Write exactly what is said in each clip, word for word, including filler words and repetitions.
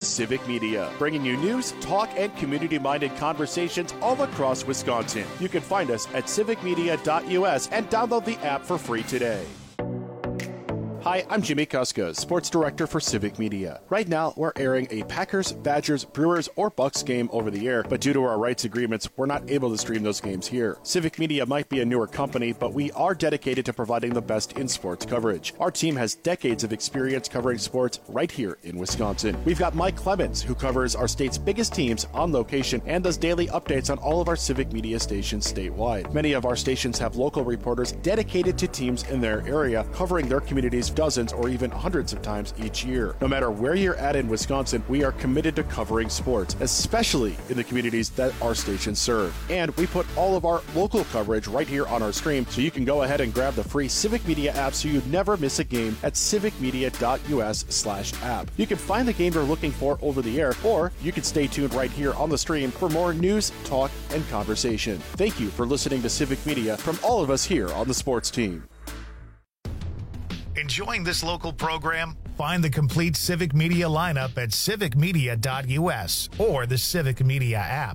Civic Media, bringing you news, talk, and community-minded conversations all across Wisconsin. You can find us at civic media dot U S and download the app for free today. Hi, I'm Jimmy Kuska, Sports Director for Civic Media. Right now, we're airing a Packers, Badgers, Brewers, or Bucks game over the air, but due to our rights agreements, we're not able to stream those games here. Civic Media might be a newer company, but we are dedicated to providing the best in sports coverage. Our team has decades of experience covering sports right here in Wisconsin. We've got Mike Clemens, who covers our state's biggest teams on location and does daily updates on all of our Civic Media stations statewide. Many of our stations have local reporters dedicated to teams in their area, covering their communities dozens or even hundreds of times each year. No matter where you're at in Wisconsin, we are committed to covering sports, especially in the communities that our stations serve. And we put all of our local coverage right here on our stream, so you can go ahead and grab the free Civic Media app so you never miss a game at civic media dot U S slash app. You can find the game you're looking for over the air, or you can stay tuned right here on the stream for more news, talk, and conversation. Thank you for listening to Civic Media from all of us here on the sports team. Enjoying this local program? Find the complete Civic Media lineup at civic media dot U S or the Civic Media app.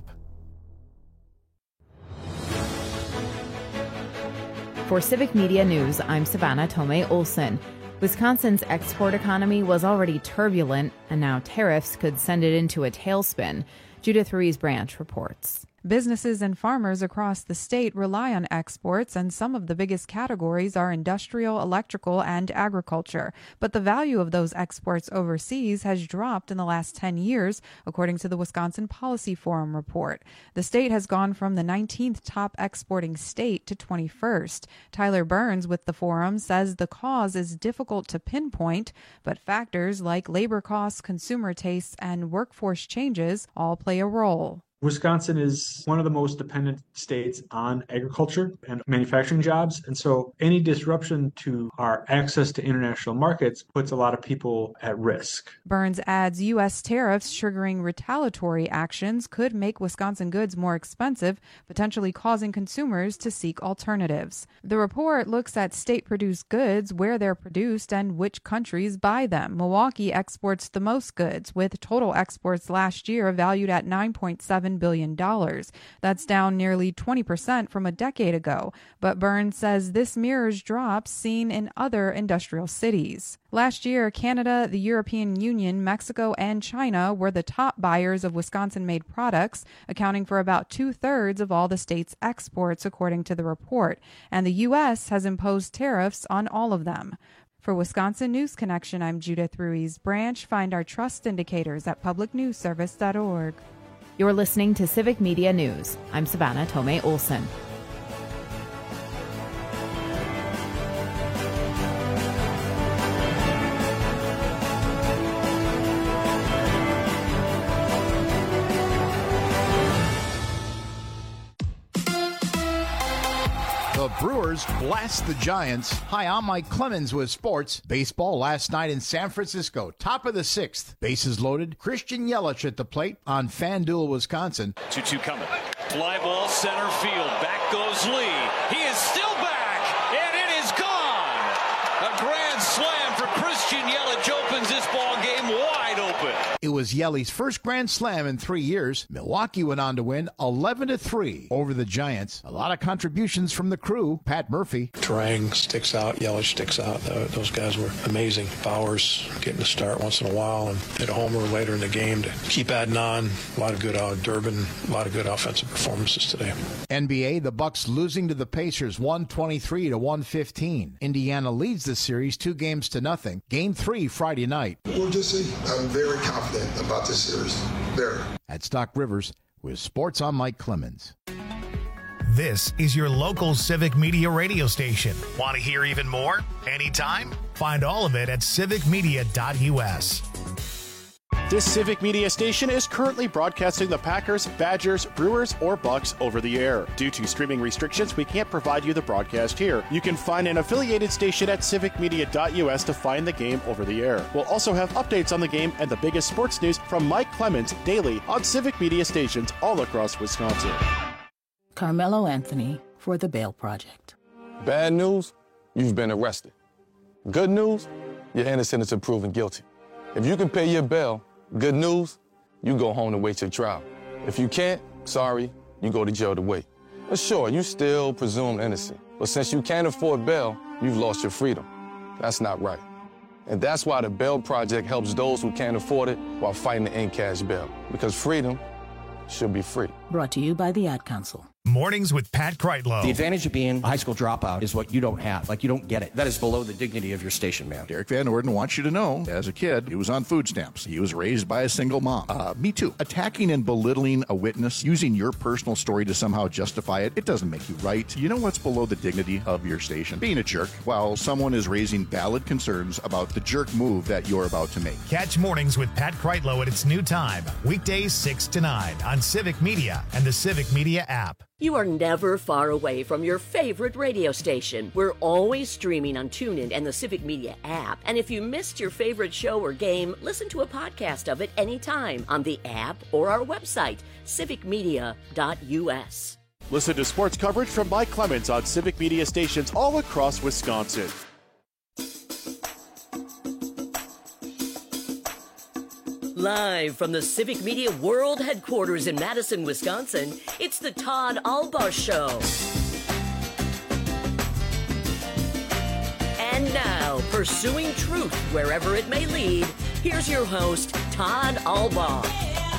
For Civic Media News, I'm Savannah Tomei Olson. Wisconsin's export economy was already turbulent, and now tariffs could send it into a tailspin. Judith Ruiz Branch reports. Businesses and farmers across the state rely on exports, and some of the biggest categories are industrial, electrical, and agriculture. But the value of those exports overseas has dropped in the last ten years, according to the Wisconsin Policy Forum report. The state has gone from the nineteenth top exporting state to twenty-first. Tyler Burns with the forum says the cause is difficult to pinpoint, but factors like labor costs, consumer tastes, and workforce changes all play a role. Wisconsin is one of the most dependent states on agriculture and manufacturing jobs. And so any disruption to our access to international markets puts a lot of people at risk. Burns adds U S tariffs triggering retaliatory actions could make Wisconsin goods more expensive, potentially causing consumers to seek alternatives. The report looks at state-produced goods, where they're produced, and which countries buy them. Milwaukee exports the most goods, with total exports last year valued at nine point seven billion dollars. That's down nearly twenty percent from a decade ago, but Burns says this mirrors drops seen in other industrial cities. Last year, Canada, the European Union, Mexico, and China were the top buyers of Wisconsin-made products, accounting for about two-thirds of all the state's exports, according to the report, and the U S has imposed tariffs on all of them. For Wisconsin News Connection, I'm Judith Ruiz Branch. Find our trust indicators at public news service dot org. You're listening to Civic Media News. I'm Savannah Tomei Olson. The Brewers blast the Giants. Hi, I'm Mike Clemens with sports. Baseball last night in San Francisco. Top of the sixth. Bases loaded. Christian Yelich at the plate on FanDuel, Wisconsin. two two coming. Fly ball center field. Back goes Lee. He is still back, and it is gone. A grand slam for Christian Yelich opens this ball game wide open. It was Yelich's first grand slam in three years. Milwaukee went on to win eleven to three over the Giants. A lot of contributions from the crew. Pat Murphy. Trang sticks out. Yelich sticks out. Uh, those guys were amazing. Bowers getting to start once in a while and hit a homer later in the game to keep adding on. A lot of good out. Durbin, a lot of good offensive performances today. N B A, the Bucks losing to the Pacers one twenty-three to one fifteen. Indiana leads the series two games to nothing. Game three Friday night. We'll just see. I'm very confident about this series. There. At Stock Rivers with Sports on Mike Clemens. This is your local Civic Media radio station. Want to hear even more? Anytime? Find all of it at civic media dot U S. This Civic Media station is currently broadcasting the Packers, Badgers, Brewers, or Bucks over the air. Due to streaming restrictions, we can't provide you the broadcast here. You can find an affiliated station at civic media dot U S to find the game over the air. We'll also have updates on the game and the biggest sports news from Mike Clemens daily on Civic Media stations all across Wisconsin. Carmelo Anthony for the Bail Project. Bad news, you've been arrested. Good news, you're innocent until proven guilty. If you can pay your bail, Good news, you go home to wait your trial. If you can't, sorry, you go to jail to wait. But sure, you still presume innocent. But since you can't afford bail, you've lost your freedom. That's not right. And that's why the Bail Project helps those who can't afford it while fighting to end cash bail. Because freedom should be free. Brought to you by the Ad Council. Mornings with Pat Kreitlow. The advantage of being a high school dropout is what you don't have. Like, you don't get it. That is below the dignity of your station, man. Derek Van Orden wants you to know, as a kid, he was on food stamps. He was raised by a single mom. Uh, me too. Attacking and belittling a witness, using your personal story to somehow justify it, it doesn't make you right. You know what's below the dignity of your station? Being a jerk while someone is raising valid concerns about the jerk move that you're about to make. Catch Mornings with Pat Kreitlow at its new time, weekdays six to nine on Civic Media and the Civic Media app. You are never far away from your favorite radio station. We're always streaming on TuneIn and the Civic Media app. And if you missed your favorite show or game, listen to a podcast of it anytime on the app or our website, civic media dot u s. Listen to sports coverage from Mike Clemens on Civic Media stations all across Wisconsin. Live from the Civic Media World Headquarters in Madison, Wisconsin, it's the Todd Albaugh Show. And now, pursuing truth wherever it may lead, here's your host, Todd Albaugh.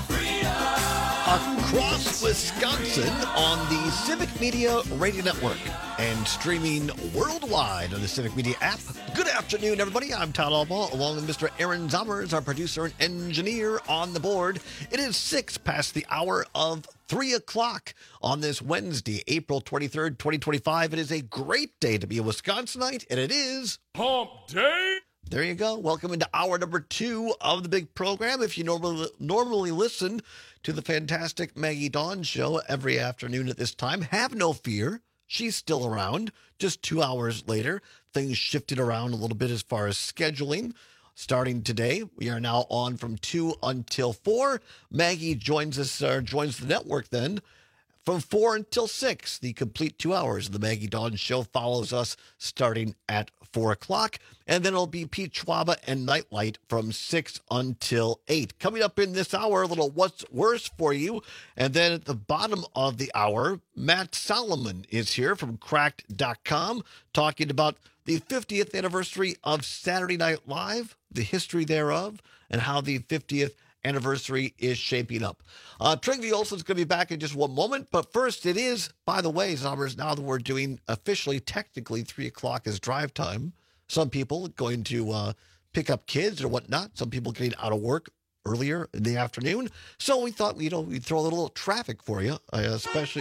Across Wisconsin on the Civic Media Radio Network and streaming worldwide on the Civic Media app. Good afternoon, everybody. I'm Todd Albaugh, along with Mister Aaron Zommers, our producer and engineer on the board. It is six past the hour of three o'clock on this Wednesday, April twenty-third, twenty twenty-five. It is a great day to be a Wisconsinite, and it is Hump Day. There you go. Welcome into hour number two of the big program. If you normally normally listen to the fantastic Maggie Dawn show every afternoon at this time, have no fear. She's still around. Just two hours later, things shifted around a little bit as far as scheduling. Starting today, we are now on from two until four. Maggie joins us, uh, joins the network then from four until six. The complete two hours of the Maggie Dawn show follows us starting at four o'clock. And then it'll be Pete Schwaba and Nightlight from six until eight. Coming up in this hour, a little What's Worse for you. And then at the bottom of the hour, Matt Solomon is here from cracked dot com talking about the fiftieth anniversary of Saturday Night Live, the history thereof, and how the fiftieth anniversary is shaping up. Uh, Trygve Olsen's going to be back in just one moment, but first it is, by the way, Zommers, now that we're doing officially, technically, three o'clock is drive time. Some people going to uh, pick up kids or whatnot. Some people getting out of work earlier in the afternoon. So we thought, you know, we'd throw a little traffic for you, uh, especially...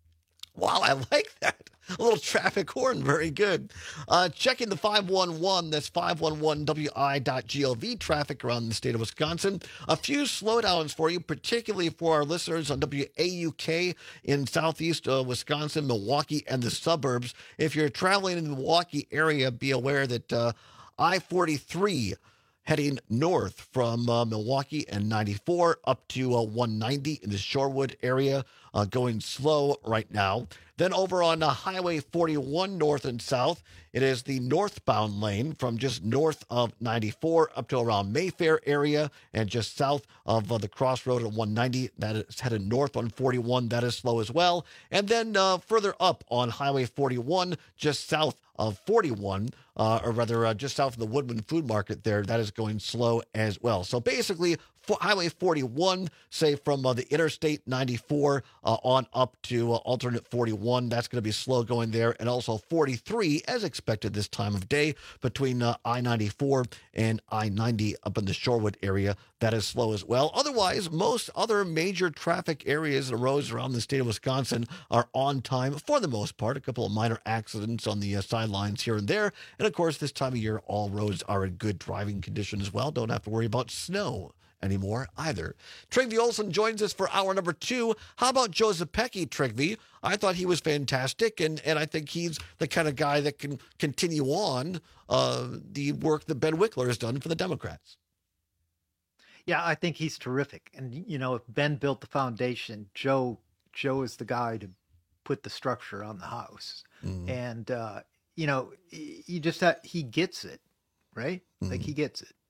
Wow, I like that. A little traffic horn. Very good. Uh, checking the five one one, that's five one one W I dot gov traffic around the state of Wisconsin. A few slowdowns for you, particularly for our listeners on W A U K in southeast uh, Wisconsin, Milwaukee, and the suburbs. If you're traveling in the Milwaukee area, be aware that uh, I forty-three heading north from uh, Milwaukee and ninety-four up to uh, one ninety in the Shorewood area, uh, going slow right now. Then over on uh, Highway forty-one north and south, it is the northbound lane from just north of ninety-four up to around Mayfair area and just south of uh, the crossroad at one ninety. That is headed north on forty-one. That is slow as well. And then uh, further up on Highway forty-one, just south of forty-one, uh, or rather uh, just south of the Woodman Food Market there, that is going slow as well. So basically, for Highway forty-one, say from uh, the Interstate ninety-four uh, on up to uh, alternate forty-one, that's going to be slow going there. And also forty-three, as expected this time of day, between uh, I ninety-four and I ninety up in the Shorewood area, that is slow as well. Otherwise, most other major traffic areas and roads around the state of Wisconsin are on time for the most part. A couple of minor accidents on the uh, sidelines here and there. And of course, this time of year, all roads are in good driving condition as well. Don't have to worry about snow anymore either. Trygve Olsen joins us for hour number two. How about Joe Zepecki, Trygve? I thought he was fantastic, and, and I think he's the kind of guy that can continue on uh, the work that Ben Wickler has done for the Democrats. Yeah, I think he's terrific. And, you know, if Ben built the foundation, Joe Joe is the guy to put the structure on the house. Mm. And, uh, you know, you just have, he gets it, right? Mm. Like he gets it.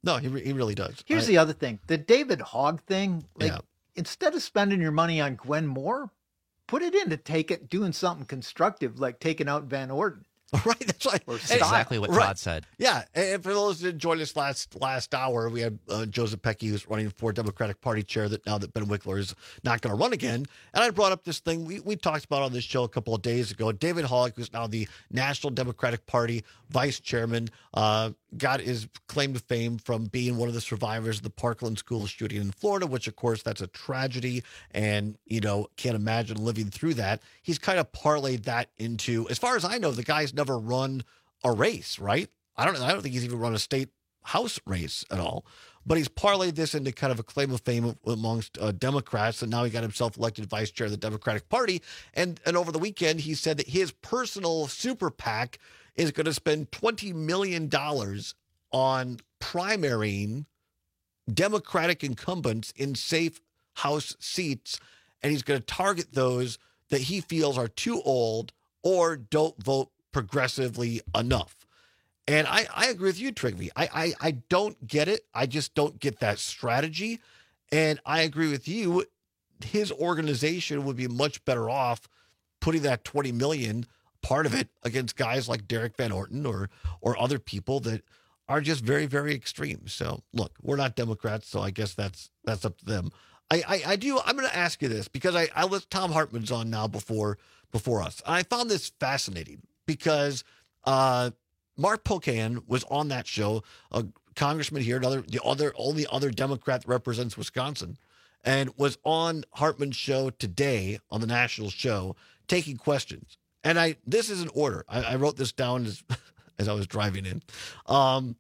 No, he, re- he really does. Here's I, the other thing. The David Hogg thing, like Yeah. instead of spending your money on Gwen Moore, put it into take it doing something constructive, like taking out Van Orden. Right, that's right. That's exactly what Right. Todd said. Yeah, and for those that joined us last last hour, we had uh, Joseph Pecky, who's running for Democratic Party chair. That now that Ben Wickler is not going to run again, and I brought up this thing we we talked about on this show a couple of days ago. David Hogg, who's now the National Democratic Party vice chairman, uh, got his claim to fame from being one of the survivors of the Parkland school shooting in Florida, which of course that's a tragedy, and you know can't imagine living through that. He's kind of parlayed that into, as far as I know, the guy's never run a race, right? I don't I don't think he's even run a state house race at all. But he's parlayed this into kind of a claim of fame amongst uh, Democrats, and now he got himself elected vice chair of the Democratic Party. And and over the weekend, he said that his personal super PAC is going to spend twenty million dollars on primarying Democratic incumbents in safe House seats, and he's going to target those that he feels are too old or don't vote progressively enough. And I, I agree with you, Trigby. I, I, I don't get it. I just don't get that strategy. And I agree with you. His organization would be much better off putting that twenty million dollars, part of it, against guys like Derek Van Orton or or other people that are just very, very extreme. So look, we're not Democrats, so I guess that's that's up to them. I, I, I do. I'm going to ask you this because I, I let Tom Hartman's on now before before us. And I found this fascinating because uh, Mark Pocan was on that show, a congressman here, another the other only other Democrat that represents Wisconsin, and was on Hartman's show today on the national show taking questions. And I this is in order. I, I wrote this down as as I was driving in. Um,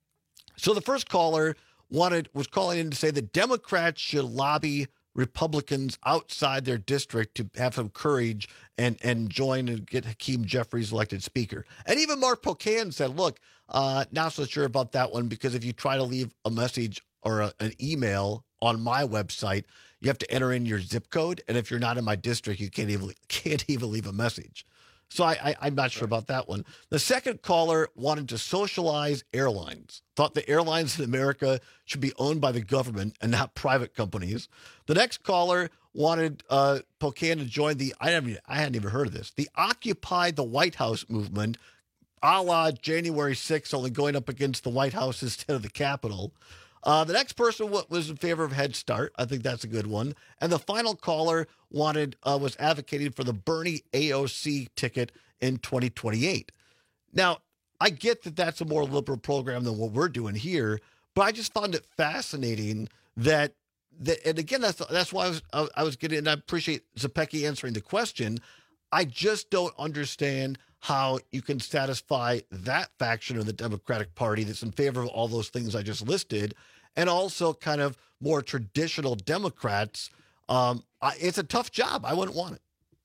so the first caller wanted was calling in to say that Democrats should lobby Republicans outside their district to have some courage and and join and get Hakeem Jeffries elected speaker. And even Mark Pocan said, look, uh, not so sure about that one, because if you try to leave a message or a, an email on my website, you have to enter in your zip code. And if you're not in my district, you can't even can't even leave a message. So I, I, I'm not sure about that one. The second caller wanted to socialize airlines, thought the airlines in America should be owned by the government and not private companies. The next caller wanted uh, Pocan to join the, I haven't, I hadn't even heard of this, the Occupy the White House movement, a la January sixth, only going up against the White House instead of the Capitol. Uh, the next person was in favor of Head Start. I think that's a good one. And the final caller wanted uh, was advocating for the Bernie A O C ticket in twenty twenty-eight. Now, I get that that's a more liberal program than what we're doing here, but I just found it fascinating that, that and again, that's that's why I was I, I was getting, and I appreciate Zepecki answering the question. I just don't understand how you can satisfy that faction of the Democratic Party that's in favor of all those things I just listed, and also kind of more traditional Democrats. Um, I, it's a tough job. I wouldn't want it.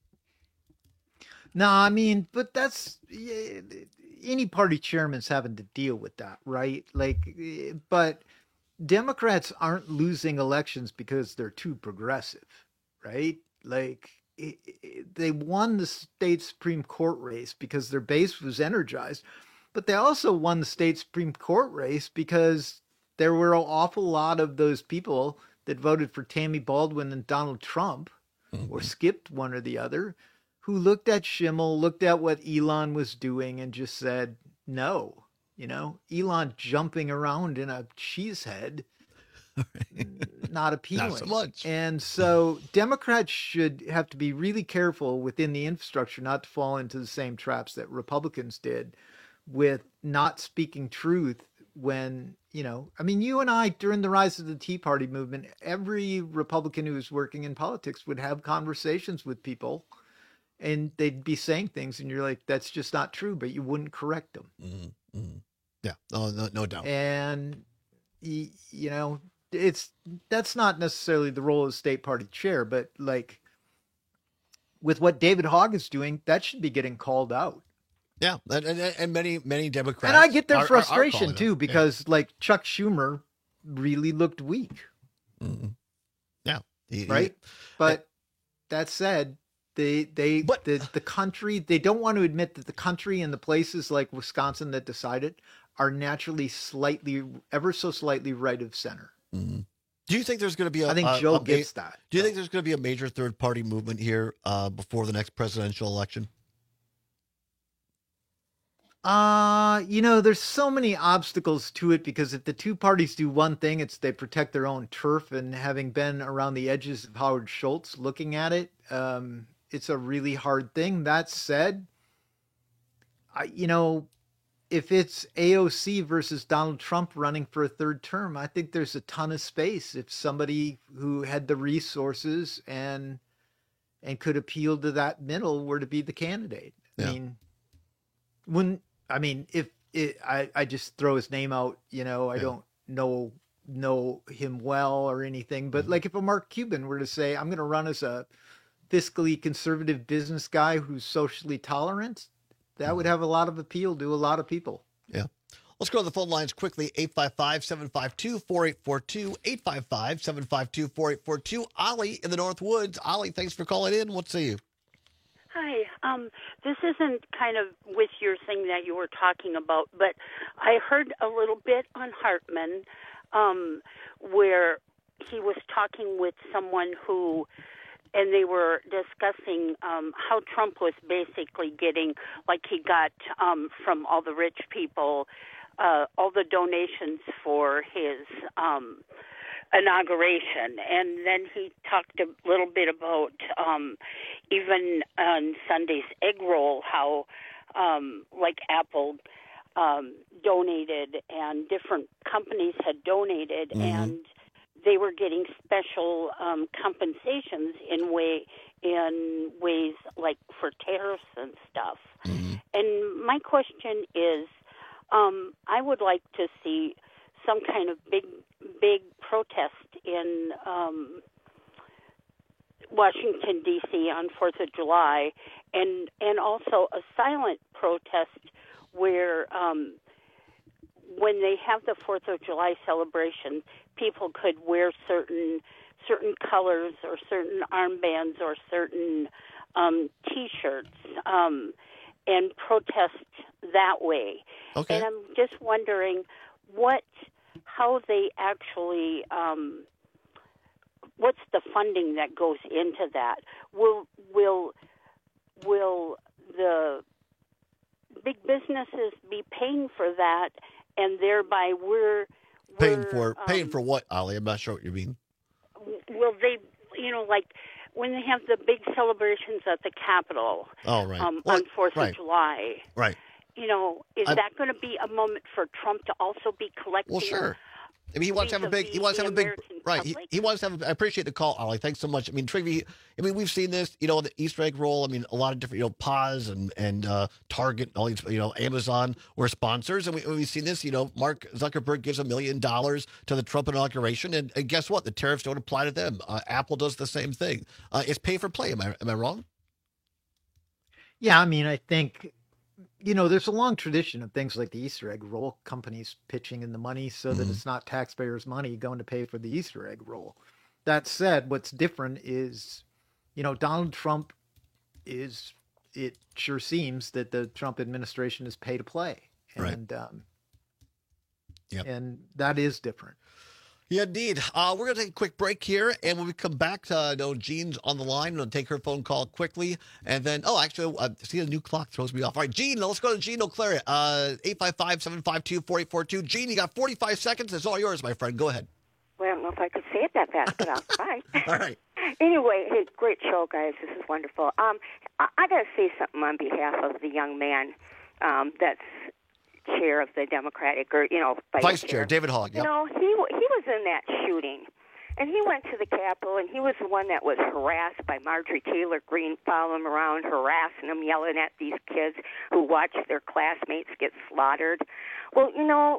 No, I mean, but that's yeah, any party chairman's having to deal with that, right? Like, but Democrats aren't losing elections because they're too progressive, right? Like, it, it, they won the state Supreme Court race because their base was energized, but they also won the state Supreme Court race because there were an awful lot of those people that voted for Tammy Baldwin and Donald Trump, mm-hmm. or skipped one or the other, who looked at Schimmel, looked at what Elon was doing, and just said, no. You know, Elon jumping around in a cheese head, not appealing. Not so much. And so Democrats should have to be really careful within the infrastructure not to fall into the same traps that Republicans did with not speaking truth when, you know, I mean, you and I, during the rise of the Tea Party movement, every Republican who was working in politics would have conversations with people and they'd be saying things and you're like, that's just not true, but you wouldn't correct them. Mm-hmm. Mm-hmm. Yeah, no, no, no doubt. And, you know, it's, that's not necessarily the role of the state party chair, but like with what David Hogg is doing, that should be getting called out. Yeah, and, and, and many, many Democrats. And I get their are, frustration are, are too, because yeah. like Chuck Schumer really looked weak. Mm-hmm. Yeah. He, right. He, but I, that said, they, they, but, the, the country, they don't want to admit that the country and the places like Wisconsin that decided are naturally slightly, ever so slightly right of center. Mm-hmm. Do you think there's going to be a... I think a, Joe a, gets that. Do you think there's going to be a major third-party movement here uh, before the next presidential election? Uh, you know, there's so many obstacles to it because if the two parties do one thing, it's they protect their own turf. And having been around the edges of Howard Schultz looking at it, um, it's a really hard thing. That said, I, you know, if it's A O C versus Donald Trump running for a third term, I think there's a ton of space if somebody who had the resources and and could appeal to that middle were to be the candidate. Yeah. I mean, when I mean, if it, I I just throw his name out, you know, I yeah. don't know know him well or anything, but mm-hmm. like if a Mark Cuban were to say, I'm going to run as a fiscally conservative business guy who's socially tolerant, that would have a lot of appeal to a lot of people. Yeah. Let's go to the phone lines quickly. eight five five, seven five two, four eight four two, eight five five, seven five two, four eight four two. Ollie in the North Woods. Ollie, thanks for calling in. What say you? Hi. Um, this isn't kind of with your thing that you were talking about, but I heard a little bit on Hartman um, where he was talking with someone who... and they were discussing um, how Trump was basically getting, like he got um, from all the rich people, uh, all the donations for his um, inauguration. And then he talked a little bit about um, even on Sunday's egg roll, how um, like Apple um, donated and different companies had donated mm-hmm. and they were getting special um, compensations in way in ways like for tariffs and stuff. Mm-hmm. And my question is, um, I would like to see some kind of big, big protest in um, Washington, D C on fourth of July, and and also a silent protest where um, when they have the fourth of July celebration, people could wear certain certain colors or certain armbands or certain um, T-shirts um, and protest that way. Okay. And I'm just wondering what, how they actually, um, what's the funding that goes into that? Will will will the big businesses be paying for that, and thereby we're Paying for um, paying for what, Ollie? I'm not sure what you mean. Will they, you know, like when they have the big celebrations at the Capitol oh, right. um, well, on fourth right. of July, right? You know, is I'm, that going to be a moment for Trump to also be collecting? Well, sure. I mean, he wants to have a big. He wants to have a big. Right. He, he wants to have. I appreciate the call, Ollie. Thanks so much. I mean, Trivy. I mean, we've seen this. You know, the Easter egg roll. I mean, a lot of different. You know, Paz and and uh, Target, all these. You know, Amazon were sponsors, and we, we've seen this. You know, Mark Zuckerberg gives a million dollars to the Trump inauguration, and, and guess what? The tariffs don't apply to them. Uh, Apple does the same thing. Uh, it's pay for play. Am I am I wrong? Yeah, I mean, I think. You know, there's a long tradition of things like the Easter egg roll, companies pitching in the money so mm-hmm. that it's not taxpayers' money going to pay for the Easter egg roll. That said, what's different is, you know, Donald Trump is, it sure seems that the Trump administration is pay to play. And, right. um, yep. and that is different. Yeah, indeed. Uh, we're going to take a quick break here, and when we come back, uh, I know Jean's on the line. I'm going to take her phone call quickly, and then, oh, actually, uh, see, the new clock throws me off. All right, Jean, let's go to Jean O'Clair, uh, eight five five, seven five two, four eight four two. Jean, you got forty-five seconds. It's all yours, my friend. Go ahead. Well, I don't know if I could say it that fast, but I'll try. All right. Anyway, hey, great show, guys. This is wonderful. Um, I, I got to say something on behalf of the young man um, that's chair of the Democratic, or, you know, vice, vice chair, chair, David Hogg. Yep. You know, he he was in that shooting, and he went to the Capitol, and he was the one that was harassed by Marjorie Taylor Greene, following him around, harassing him, yelling at these kids who watched their classmates get slaughtered. Well, you know,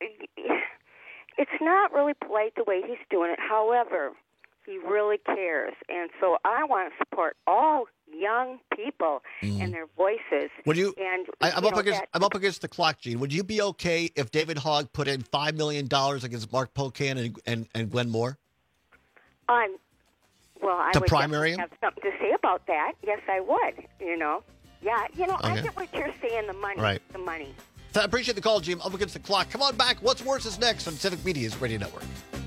it's not really polite the way he's doing it. However, he really cares, and so I want to support all young people mm. and their voices. Would you? And I, I'm you up know, against. that, I'm up against the clock, Gene. Would you be okay if David Hogg put in five million dollars against Mark Pocan and and, and Glenn Moore? I'm. Well, I to would primary him? have something to say about that. Yes, I would. You know. Yeah. You know, okay. I get what you're saying. The money. Right. The money. I appreciate the call, Jim. Up against the clock. Come on back. What's Worse is next on Civic Media's Radio Network.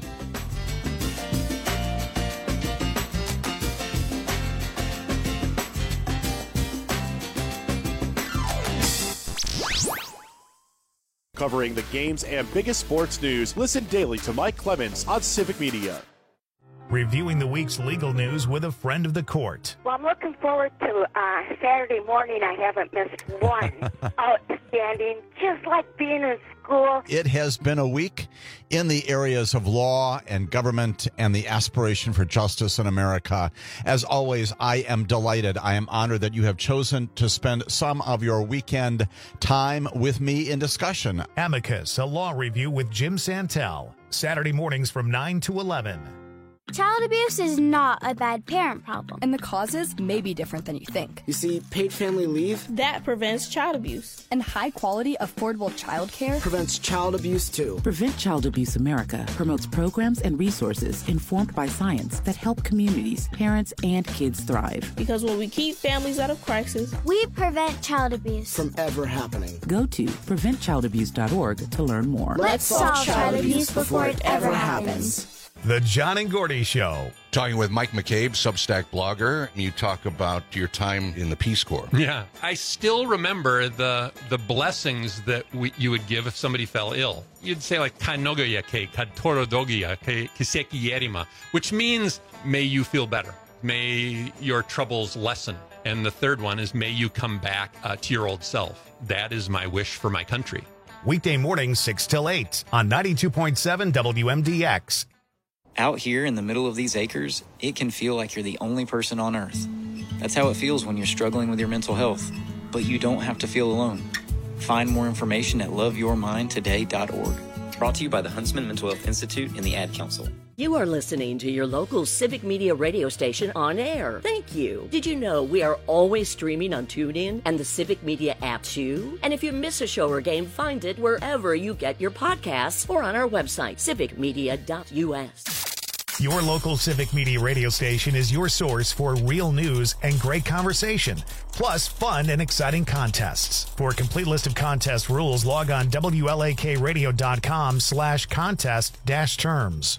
Covering the games and biggest sports news, listen daily to Mike Clemens on Civic Media. Reviewing the week's legal news with a friend of the court. Well, I'm looking forward to uh, Saturday morning. I haven't missed one. Outstanding, just like being in school. It has been a week in the areas of law and government and the aspiration for justice in America. As always, I am delighted. I am honored that you have chosen to spend some of your weekend time with me in discussion. Amicus, a law review with Jim Santel. Saturday mornings from nine to eleven. Child abuse is not a bad parent problem. And the causes may be different than you think. You see, paid family leave, that prevents child abuse. And high-quality, affordable child care prevents child abuse, too. Prevent Child Abuse America promotes programs and resources informed by science that help communities, parents, and kids thrive. Because when we keep families out of crisis, we prevent child abuse from ever happening. Go to prevent child abuse dot org to learn more. Let's solve child abuse before it ever happens. The John and Gordy Show. Talking with Mike McCabe, Substack blogger. You talk about your time in the Peace Corps. Yeah. I still remember the the blessings that we, you would give if somebody fell ill. You'd say like, Kanogoya ke, Katorodogia ke, Kiseki Yerima, which means, may you feel better. May your troubles lessen. And the third one is, may you come back uh, to your old self. That is my wish for my country. Weekday mornings, six till eight on ninety-two point seven W M D X. Out here in the middle of these acres, it can feel like you're the only person on earth. That's how it feels when you're struggling with your mental health. But you don't have to feel alone. Find more information at love your mind today dot org. Brought to you by the Huntsman Mental Health Institute and the Ad Council. You are listening to your local Civic Media radio station on air. Thank you. Did you know we are always streaming on TuneIn and the Civic Media app too? And if you miss a show or game, find it wherever you get your podcasts or on our website, civic media dot U S. Your local Civic Media radio station is your source for real news and great conversation, plus fun and exciting contests. For a complete list of contest rules, log on W L A K radio dot com slash contest dash terms.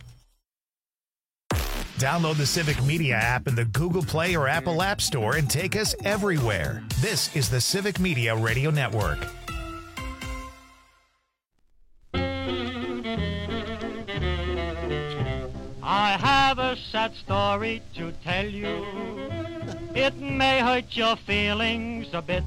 Download the Civic Media app in the Google Play or Apple App Store and take us everywhere. This is the Civic Media Radio Network. I have a sad story to tell you. It may hurt your feelings a bit.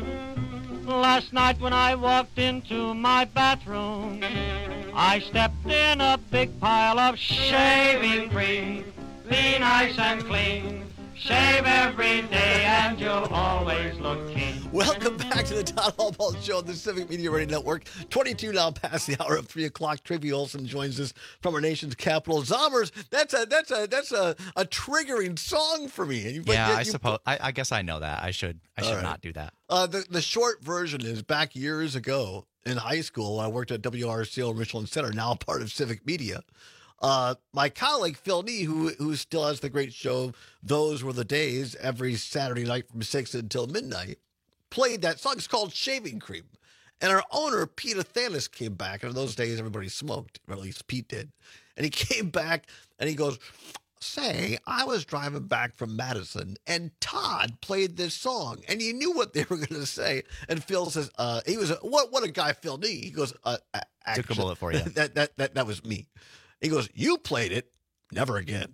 Last night when I walked into my bathroom, I stepped in a big pile of shaving cream. Be nice and clean. Shave every day and you'll always look keen. Welcome back to the Todd Albaugh Show on the Civic Media Radio Network. twenty-two now past the hour of three o'clock. Trivia Olson joins us from our nation's capital. Zommers, that's a that's a that's a, a triggering song for me. You, yeah, you, I you, suppose. I, I guess I know that. I should I should right. not do that. Uh, the the short version is back years ago in high school. I worked at W R C L Richland Center, now part of Civic Media. Uh, my colleague Phil Nee, who who still has the great show Those Were the Days every Saturday night from six until midnight, played that song. It's called Shaving Cream. And our owner, Pete Athanas, came back. And in those days, everybody smoked, or at least Pete did. And he came back and he goes, say, I was driving back from Madison and Todd played this song. And you knew what they were going to say. And Phil says, uh, he was, a, what, what a guy, Phil Nee. He goes, uh, actually, took a bullet for you. that, that, that, that was me. He goes, you played it, never again.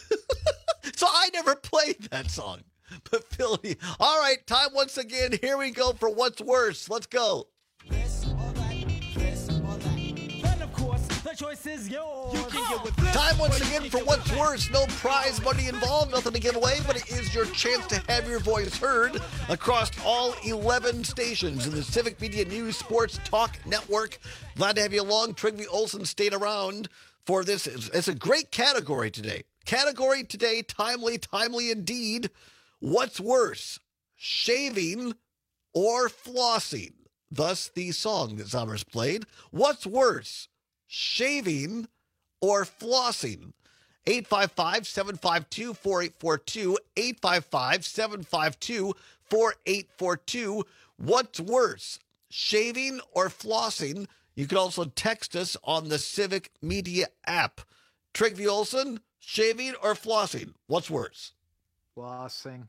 So I never played that song. But Phil, all right, time once again. Here we go for What's Worse. Let's go. This or that, this or that. Then, of course, the choice is yours. You can get with this. Time once again for What's Worse. No prize money involved, nothing to give away, but it is your chance to have your voice heard across all eleven stations in the Civic Media News Sports Talk Network. Glad to have you along. Trigby Olson stayed around for this. It's a great category today. Category today, timely, timely indeed. What's worse, shaving or flossing? Thus, the song that Zommers played. What's worse, shaving or flossing? eight five five, seven five two, four eight four two, eight five five, seven five two, four eight four two. What's worse, shaving or flossing? You can also text us on the Civic Media app. Trygve Olson, shaving or flossing? What's worse? Flossing.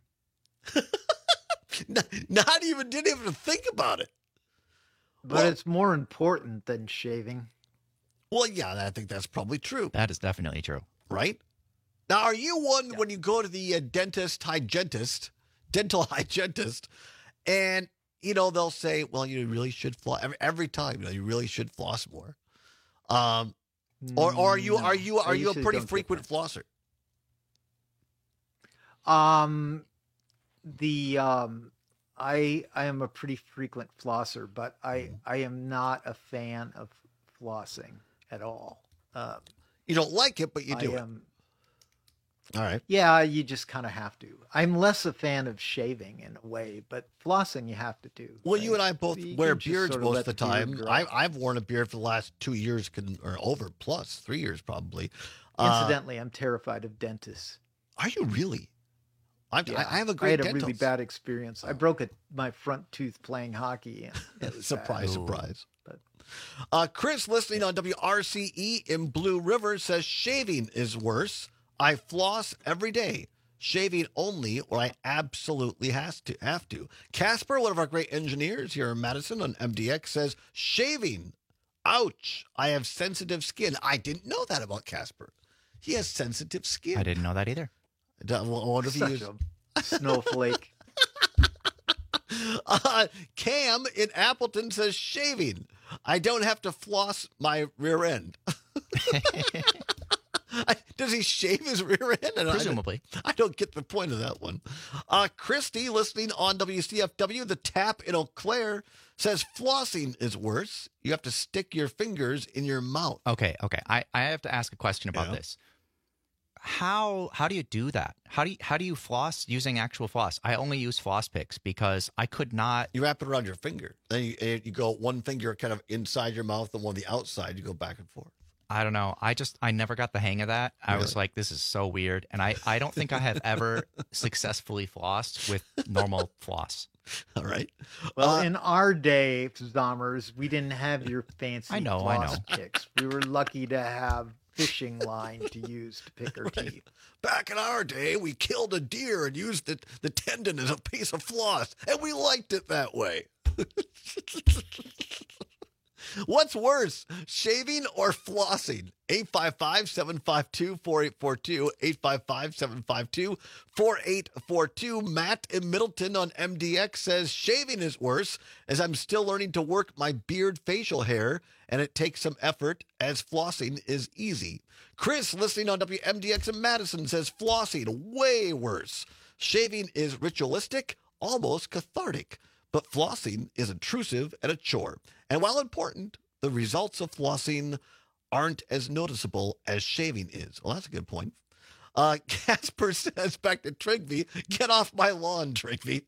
not, not even, didn't even think about it. But well, it's more important than shaving. Well, yeah, I think that's probably true. That is definitely true. Right? Now, are you one yeah. when you go to the uh, dentist, hygienist, dental hygienist, and, you know, they'll say, well, you really should floss every, every time, you know, you really should floss more. Um, or, or are you, no, are you, are you a pretty don't frequent flosser? Um, the, um, I, I am a pretty frequent flosser, but I, I am not a fan of flossing at all. Um, you don't like it, but you do I it. am, All right. Yeah, you just kind of have to. I'm less a fan of shaving in a way, but flossing you have to do. Well, right? you and I both You wear can just beards sort of most let of the the beard time. grow. I, I've worn a beard for the last two years, can, or over plus three years probably. Incidentally, uh, I'm terrified of dentists. Are you really? I'm, Yeah, I, I have a great. I had a dental. really bad experience. I broke a, my front tooth playing hockey. And it was surprise, bad. surprise. But Uh, Chris, listening on W R C E in Blue River, says shaving is worse. I floss every day. Shaving only, or I absolutely has to have to. Casper, one of our great engineers here in Madison on M D X, says shaving. Ouch! I have sensitive skin. I didn't know that about Casper. He has sensitive skin. I didn't know that either. I wonder if he such used... a snowflake. Uh, Cam in Appleton says shaving. I don't have to floss my rear end. I, does he shave his rear end? And Presumably. I don't, I don't get the point of that one. Uh, Christy, listening on W C F W, the tap in Eau Claire, says flossing is worse. You have to stick your fingers in your mouth. Okay, okay. I, I have to ask a question about Yeah. this. How how do you do that? How do you, how do you floss using actual floss? I only use floss picks because I could not. You wrap it around your finger. Then you, you go one finger kind of inside your mouth and one the outside. You go back and forth. I don't know. I just I never got the hang of that. I was Really? like, this is so weird, and I I don't think I have ever successfully flossed with normal floss. All right. Well, Uh, in our day, Zommers, we didn't have your fancy I know, I floss know. picks. We were lucky to have fishing line to use to pick our teeth. Back in our day, we killed a deer and used the, the tendon as a piece of floss, and we liked it that way. What's worse, shaving or flossing? eight five five, seven five two, four eight four two, eight five five, seven five two, four eight four two. Matt in Middleton on M D X says shaving is worse as I'm still learning to work my beard facial hair, and it takes some effort as flossing is easy. Chris, listening on W M D X in Madison, says flossing way worse. Shaving is ritualistic, almost cathartic, but flossing is intrusive and a chore. And while important, the results of flossing aren't as noticeable as shaving is. Well, that's a good point. Uh, Casper says back to Trygve, get off my lawn, Trygve.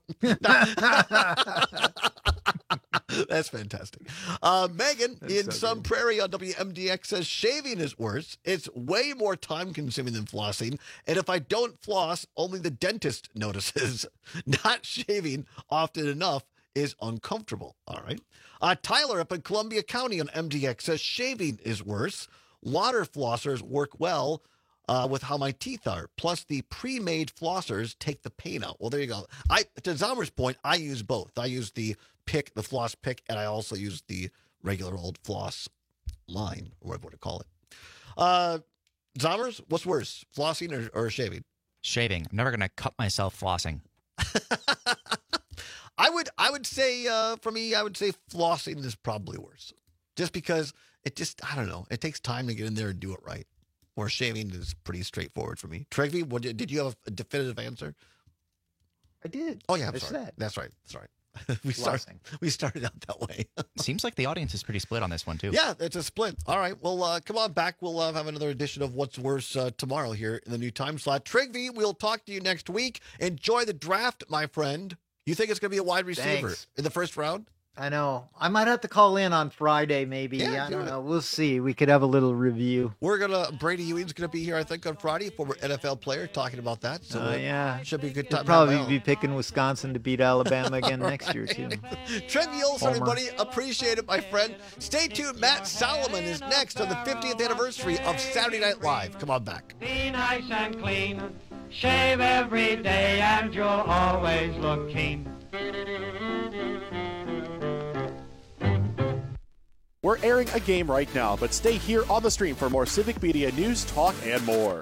That's fantastic. Uh, Megan That's in so Sun good. Prairie on W M D X says shaving is worse. It's way more time consuming than flossing. And if I don't floss, only the dentist notices. Not shaving often enough is uncomfortable. All right. Uh, Tyler up in Columbia County on M D X says shaving is worse. Water flossers work well uh, with how my teeth are. Plus, the pre-made flossers take the pain out. Well, there you go. I to Zommer's point, I use both. I use the pick, the floss pick, and I also use the regular old floss line, or whatever to call it. Uh, Zommers, what's worse, flossing or, or shaving? Shaving. I'm never gonna cut myself flossing. I would I would say uh, for me, I would say flossing is probably worse. Just because it just, I don't know, it takes time to get in there and do it right. Where shaving is pretty straightforward for me. Trygve, what did, did you have a definitive answer? I did. Oh, yeah, I'm I sorry. said. That's right. That's right. we, start, Flossing. we started out that way. Seems like the audience is pretty split on this one too. Yeah, it's a split. All right. Well, uh, come on back. We'll uh, have another edition of What's Worse uh, tomorrow here in the new time slot. Trygve, we'll talk to you next week. Enjoy the draft, my friend. You think it's going to be a wide receiver Thanks. in the first round? I know. I might have to call in on Friday, maybe. Yeah, I do don't it. know. We'll see. We could have a little review. We're gonna Brady Ewing's gonna be here, I think, on Friday, former N F L player, talking about that. So Uh, yeah. should be a good He'll time. probably be picking Wisconsin to beat Alabama again next year, too. Trent Mules, Homer. everybody. Appreciate it, my friend. Stay tuned. Matt Solomon is next on the fiftieth anniversary of Saturday Night Live. Come on back. Be nice and clean. Shave every day and you'll always look keen. We're airing a game right now, but stay here on the stream for more Civic Media news, talk, and more.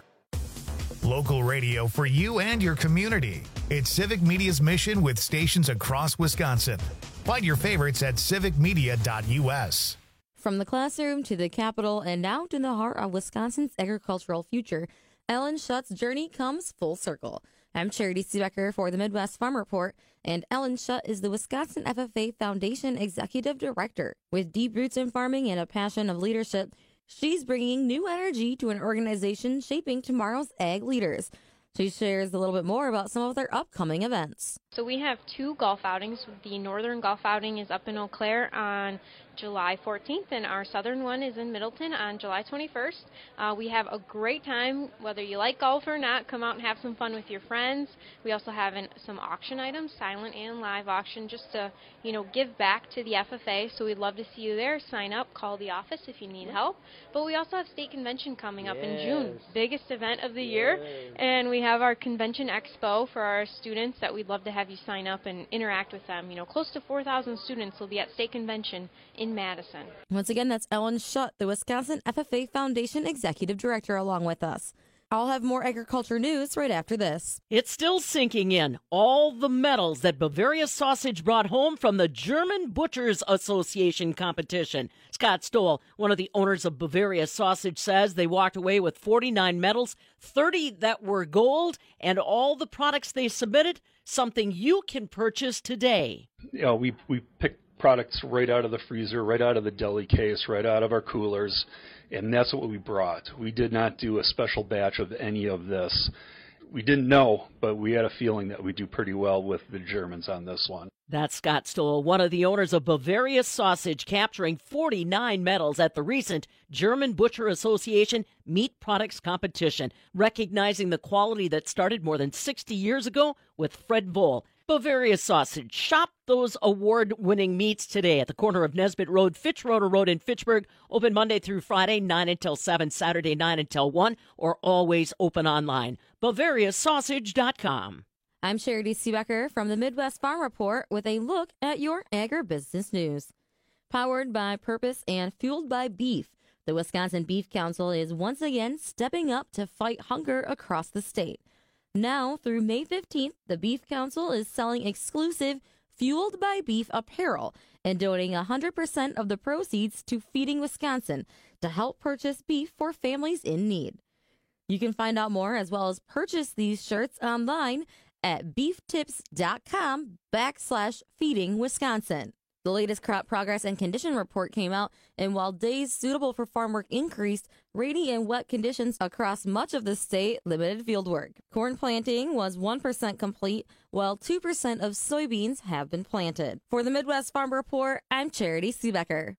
Local radio for you and your community. It's Civic Media's mission with stations across Wisconsin. Find your favorites at civic media dot u s. From the classroom to the Capitol and out in the heart of Wisconsin's agricultural future, Ellen Schutt's journey comes full circle. I'm Charity Seebecker for the Midwest Farm Report, and Ellen Schutt is the Wisconsin F F A Foundation Executive Director. With deep roots in farming and a passion of leadership, she's bringing new energy to an organization shaping tomorrow's ag leaders. She shares a little bit more about some of their upcoming events. So we have two golf outings. The Northern Golf Outing is up in Eau Claire on July fourteenth, and our Southern one is in Middleton on July twenty-first. Uh, we have a great time, whether you like golf or not. Come out and have some fun with your friends. We also have an, some auction items, silent and live auction, just to, you know, give back to the F F A. So we'd love to see you there. Sign up, call the office if you need help. But we also have state convention coming up in June, biggest event of the year, and we have our convention expo for our students that we'd love to have you sign up and interact with them. You know, close to four thousand students will be at state convention in Madison. Once again, that's Ellen Schutt, the Wisconsin F F A Foundation Executive Director, along with us. I'll have more agriculture news right after this. It's still sinking in. All the medals that Bavaria Sausage brought home from the German Butchers Association competition. Scott Stoll, one of the owners of Bavaria Sausage, says they walked away with forty-nine medals, thirty that were gold, and all the products they submitted, something you can purchase today. You know, we, we picked products right out of the freezer, right out of the deli case, right out of our coolers, and that's what we brought. We did not do a special batch of any of this. We didn't know, but we had a feeling that we'd do pretty well with the Germans on this one. That's Scott Stoll, one of the owners of Bavaria Sausage, capturing forty-nine medals at the recent German Butcher Association Meat Products Competition, recognizing the quality that started more than sixty years ago with Fred Voll. Bavaria Sausage. Shop those award-winning meats today at the corner of Nesbitt Road, Fitzroder Road in Fitchburg. Open Monday through Friday, nine until seven, Saturday, nine until one, or always open online. Bavaria Sausage dot com. I'm Charity Seebecker from the Midwest Farm Report with a look at your agribusiness news. Powered by purpose and fueled by beef, the Wisconsin Beef Council is once again stepping up to fight hunger across the state. Now, through May fifteenth, the Beef Council is selling exclusive Fueled by Beef apparel and donating one hundred percent of the proceeds to Feeding Wisconsin to help purchase beef for families in need. You can find out more as well as purchase these shirts online at beeftips.com backslash feeding Wisconsin. The latest crop progress and condition report came out, and while days suitable for farm work increased, rainy and wet conditions across much of the state limited field work. Corn planting was one percent complete, while two percent of soybeans have been planted. For the Midwest Farm Report, I'm Charity Seebecker.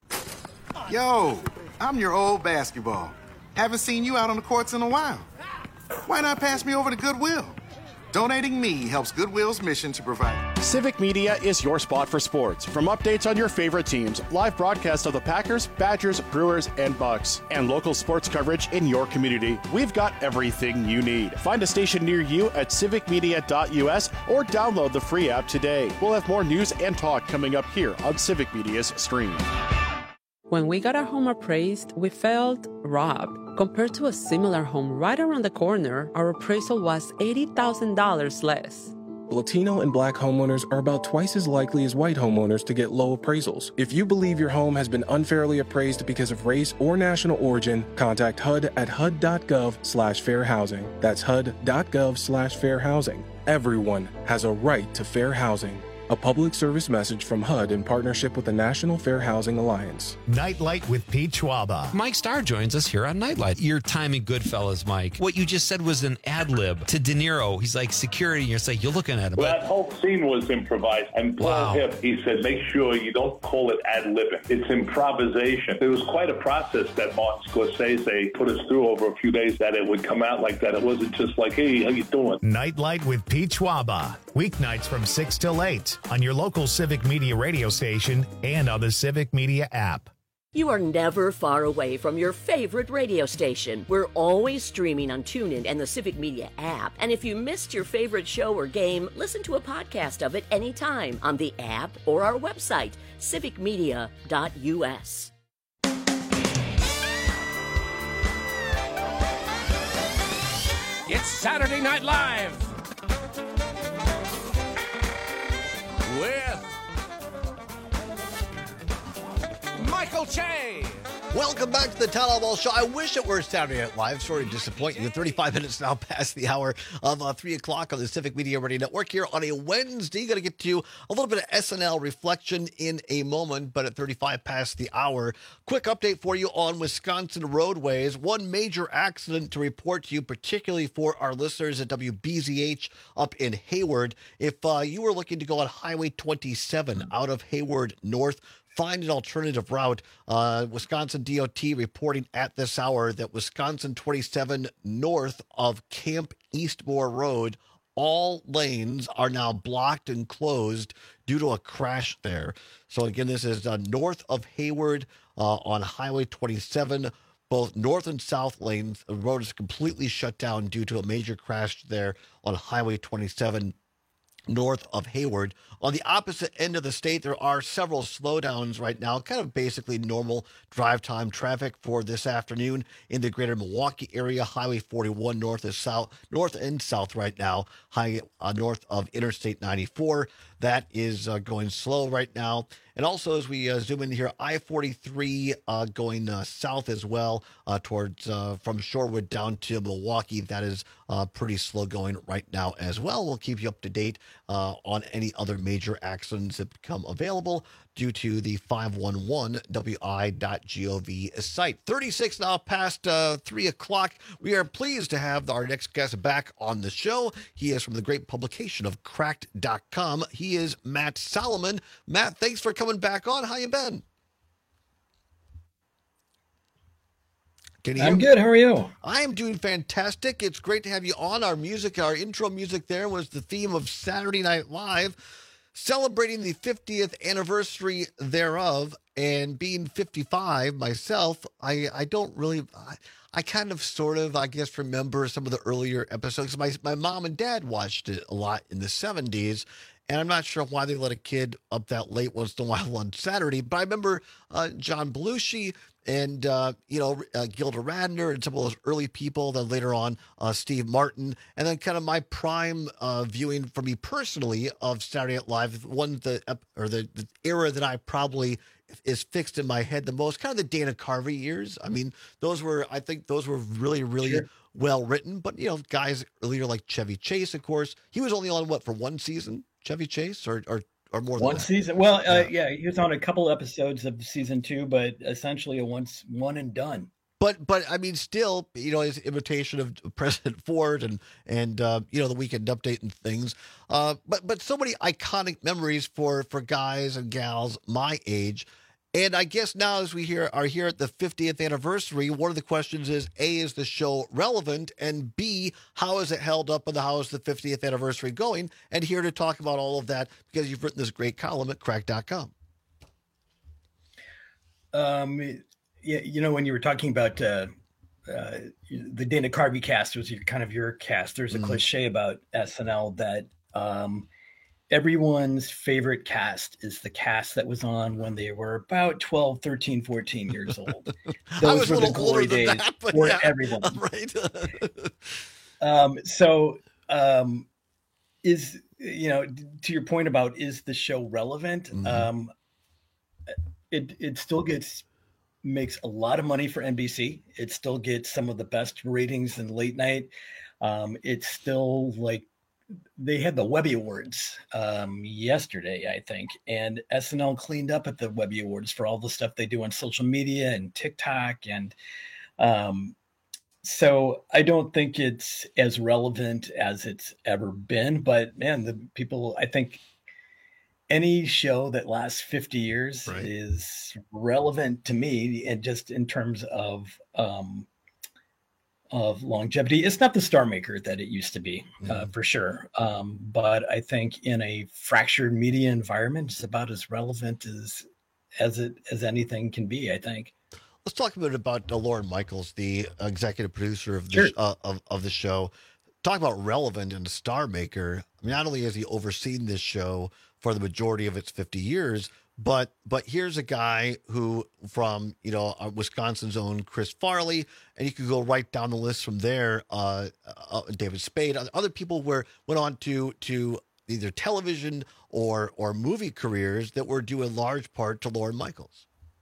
Yo, I'm your old basketball. Haven't seen you out on the courts in a while. Why not pass me over to Goodwill? Donating me helps Goodwill's mission to provide. Civic Media is your spot for sports. From updates on your favorite teams, live broadcasts of the Packers, Badgers, Brewers, and Bucks, and local sports coverage in your community, we've got everything you need. Find a station near you at civic media dot u s or download the free app today. We'll have more news and talk coming up here on Civic Media's stream. When we got our home appraised, we felt robbed. Compared to a similar home right around the corner, our appraisal was eighty thousand dollars less. Latino and Black homeowners are about twice as likely as white homeowners to get low appraisals. If you believe your home has been unfairly appraised because of race or national origin, contact H U D at H U D dot gov slash fair housing. That's H U D dot gov slash fair housing. Everyone has a right to fair housing. A public service message from H U D in partnership with the National Fair Housing Alliance. Nightlight with Pete Schwaba. Mike Starr joins us here on Nightlight. Your time in Goodfellas, Mike. What you just said was an ad lib to De Niro. He's like security, and you're like, you're looking at him. Well, that whole scene was improvised. And Paul Wow. Hipp, he said, make sure you don't call it ad libbing. It's improvisation. It was quite a process that Martin Scorsese put us through over a few days that it would come out like that. It wasn't just like, hey, how you doing? Nightlight with Pete Schwaba. Weeknights from six till eight on your local Civic Media radio station and on the Civic Media app. You are never far away from your favorite radio station. We're always streaming on TuneIn and the Civic Media app. And if you missed your favorite show or game, listen to a podcast of it anytime on the app or our website, civic media dot u s. It's Saturday Night Live with Michael Che. Welcome back to the Town Hall Ball Show. I wish it were Saturday Night Live. Sorry to disappoint you. thirty-five minutes now past the hour of uh, three o'clock on the Civic Media Radio Network here on a Wednesday. Going to get to a little bit of S N L reflection in a moment, but at thirty-five past the hour, quick update for you on Wisconsin roadways. One major accident to report to you, particularly for our listeners at W B Z H up in Hayward. If uh, you were looking to go on Highway twenty-seven out of Hayward North, find an alternative route. Uh, Wisconsin D O T reporting at this hour that Wisconsin twenty-seven north of Camp Eastmore Road, all lanes are now blocked and closed due to a crash there. So again, this is uh, north of Hayward uh, on Highway twenty-seven. Both north and south lanes, the road is completely shut down due to a major crash there on Highway twenty-seven north of Hayward. On the opposite end of the state, there are several slowdowns right now, kind of basically normal drive time traffic for this afternoon in the greater Milwaukee area. Highway forty-one north is south, north and south right now. High uh, north of Interstate ninety-four, that is uh, going slow right now. And also, as we uh, zoom in here, I forty-three uh, going uh, south as well uh, towards uh, from Shorewood down to Milwaukee. That is uh, pretty slow going right now as well. We'll keep you up to date uh, on any other major accidents that become available due to the five one one W I dot gov site. thirty-six now past uh, three o'clock. We are pleased to have our next guest back on the show. He is from the great publication of cracked dot com. He is Matt Solomon. Matt, thanks for coming back on. How you been? Can you I'm good. How are you? I am doing fantastic. It's great to have you on. Our music, our intro music there was the theme of Saturday Night Live, celebrating the fiftieth anniversary thereof. And being fifty-five myself, I, I don't really, I, I kind of sort of, I guess, remember some of the earlier episodes. My, my mom and dad watched it a lot in the seventies. And I'm not sure why they let a kid up that late once in a while on Saturday. But I remember uh, John Belushi and, uh, you know, uh, Gilda Radner and some of those early people. Then later on, uh, Steve Martin. And then kind of my prime uh, viewing for me personally of Saturday Night Live, one the or the, the era that I probably is fixed in my head the most, kind of the Dana Carvey years. I mean, those were, I think those were really, really sure. well written. But, you know, guys earlier like Chevy Chase, of course, he was only on what, for one season? Chevy Chase, or or, or more than one that? season? Well, yeah. Uh, yeah, he was on a couple episodes of season two, but essentially a once one and done. But but I mean, still, you know, his imitation of President Ford and and uh, you know, the Weekend Update and things. Uh, but but so many iconic memories for for guys and gals my age. And I guess now, as we here are here at the fiftieth anniversary, one of the questions is, A, is the show relevant? And B, how is it held up, and how is the fiftieth anniversary going? And here to talk about all of that, because you've written this great column at cracked dot com. Um, yeah, you know, when you were talking about uh, uh, the Dana Carvey cast was your, kind of your cast, there's a mm-hmm. cliche about S N L that um, everyone's favorite cast is the cast that was on when they were about twelve, thirteen, fourteen years old. Those were the glory days that, for yeah, everyone. Right. um, so um, is, you know, to your point about, is the show relevant? Mm-hmm. Um, it, it still gets, makes a lot of money for N B C. It still gets some of the best ratings in late night. Um, it's still like they had the Webby Awards um, yesterday, I think, and S N L cleaned up at the Webby Awards for all the stuff they do on social media and TikTok, and um, so I don't think it's as relevant as it's ever been. But man, the people, I think any show that lasts fifty years right. is relevant to me, and just in terms of um, of longevity. It's not the star maker that it used to be, mm-hmm. uh, for sure. Um, but I think in a fractured media environment, it's about as relevant as as it as anything can be, I think. Let's talk a bit about uh, Lorne Michaels, the executive producer of the, sure. uh, of, of the show. Talk about relevant and a star maker. I mean, not only has he overseen this show for the majority of its fifty years, but but here's a guy who, from you know uh, Wisconsin's own Chris Farley, and you could go right down the list from there. Uh, uh, David Spade, other people were went on to to either television or or movie careers that were due in large part to Lorne Michaels.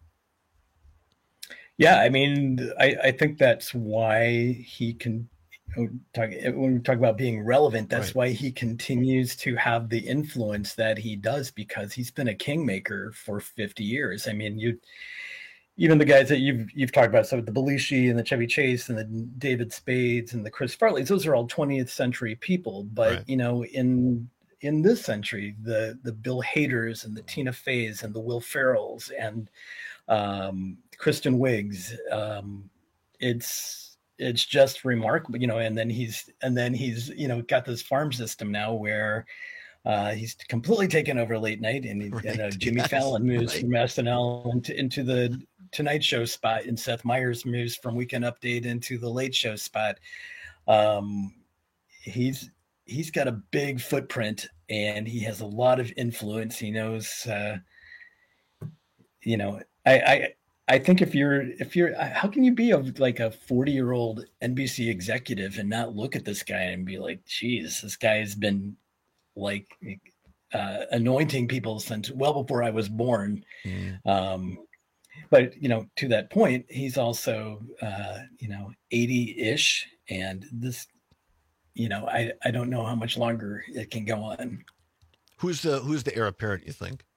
Yeah, I mean, I, I think that's why he can talk when we talk about being relevant. That's right. why he continues to have the influence that he does, because he's been a kingmaker for fifty years. I mean, you even the guys that you've you've talked about, so the Belushi and the Chevy Chase and the David Spades and the Chris Farleys, those are all twentieth century people. But right. you know, in in this century, the the Bill Haders and the Tina Feys and the Will Ferrells and um, Kristen Wiggs, um, it's it's just remarkable, you know. And then he's and then he's you know got this farm system now where uh, he's completely taken over late night, and, he, right. and uh, Jimmy yes. Fallon moves right. from S N L into into the Tonight Show spot, and Seth Meyers moves from Weekend Update into the Late Show spot. Um, he's he's got a big footprint, and he has a lot of influence. He knows, uh, you know, I, I I think if you're if you're how can you be a like a forty year old N B C executive and not look at this guy and be like, geez, this guy has been like uh, anointing people since well before I was born. Mm. Um, but you know, to that point, he's also uh, you know eighty-ish, and this, you know, I I don't know how much longer it can go on. Who's the who's the heir apparent, you think?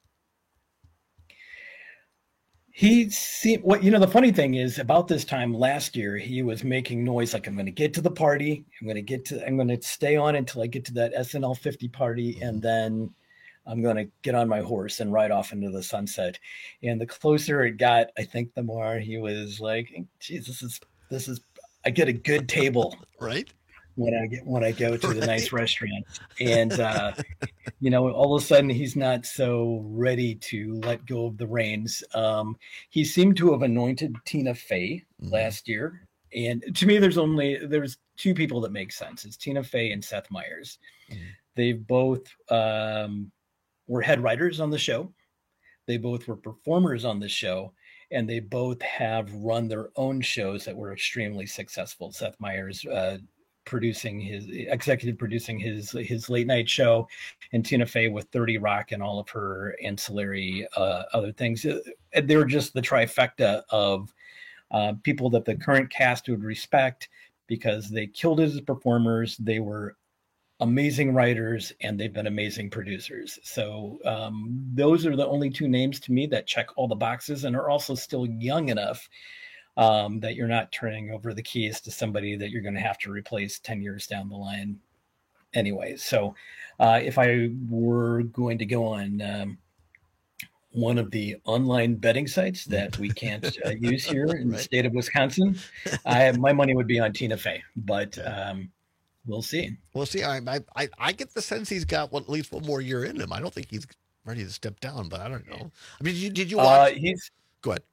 He seemed what you know. The funny thing is, about this time last year, he was making noise like, "I'm going to get to the party. I'm going to get to. I'm going to stay on until I get to that S N L fifty party, and then I'm going to get on my horse and ride off into the sunset." And the closer it got, I think the more he was like, "Geez, this is this is. I get a good table, right?" When I get when I go to the right. nice restaurant, and uh, you know, all of a sudden he's not so ready to let go of the reins. Um, he seemed to have anointed Tina Fey mm-hmm. last year, and to me, there's only there's two people that make sense. It's Tina Fey and Seth Meyers. Mm-hmm. They both um, were head writers on the show. They both were performers on the show. And they both have run their own shows that were extremely successful. Seth Meyers uh, producing his executive producing his his late night show, and Tina Fey with thirty Rock and all of her ancillary uh, other things. They were just the trifecta of uh, people that the current cast would respect because they killed it as performers. They were amazing writers, and they've been amazing producers. So um, those are the only two names to me that check all the boxes and are also still young enough um, that you're not turning over the keys to somebody that you're going to have to replace ten years down the line anyway. So uh, if I were going to go on um, one of the online betting sites that we can't uh, use here in right. the state of Wisconsin, I, my money would be on Tina Fey, but um, we'll see. We'll see. I, I I get the sense he's got one, at least one more year in him. I don't think he's ready to step down, but I don't know. I mean, did you, did you watch? Uh, he's go ahead.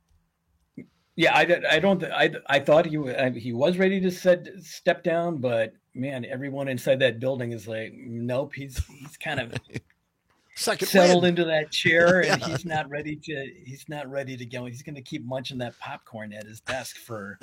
Yeah, I, I don't. I I thought he he was ready to set, step down, but man, everyone inside that building is like, nope. He's he's kind of Second settled win. into that chair, yeah. and he's not ready to. He's not ready to go. He's going to keep munching that popcorn at his desk for.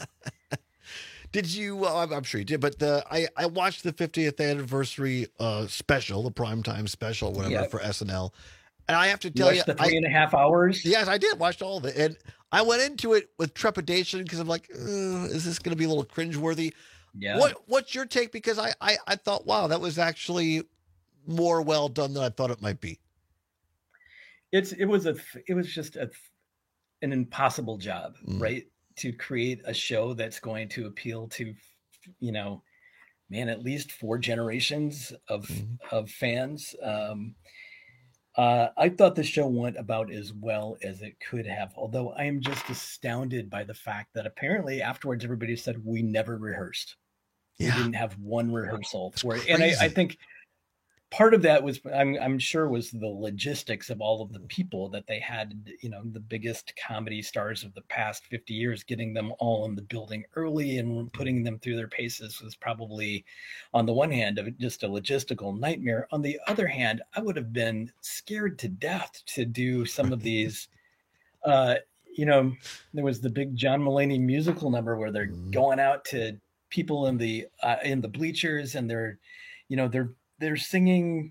Did you? Well, I'm, I'm sure you did, but the I, I watched the fiftieth anniversary uh, special, the primetime special, whatever Yep. for S N L, and I have to You tell you, watched the three I, and a half hours. yes, I did watch all of it, and I went into it with trepidation because I'm like, uh, is this going to be a little cringeworthy? Yeah. What What's your take? Because I, I, I thought, wow, that was actually more well done than I thought it might be. It's it was a it was just a an impossible job, mm. right? To create a show that's going to appeal to, you know, man, at least four generations of mm. of fans. Um, uh, I thought the show went about as well as it could have, although I am just astounded by the fact that apparently afterwards everybody said we never rehearsed. Yeah. We didn't have one rehearsal for it, and I, I think. Part of that was, I'm, I'm sure, was the logistics of all of the people that they had, you know, the biggest comedy stars of the past fifty years, getting them all in the building early and putting them through their paces was probably, on the one hand, just a logistical nightmare. On the other hand, I would have been scared to death to do some of these, uh, you know, there was the big John Mulaney musical number where they're going out to people in the, uh, in the bleachers and they're, you know, they're, they're singing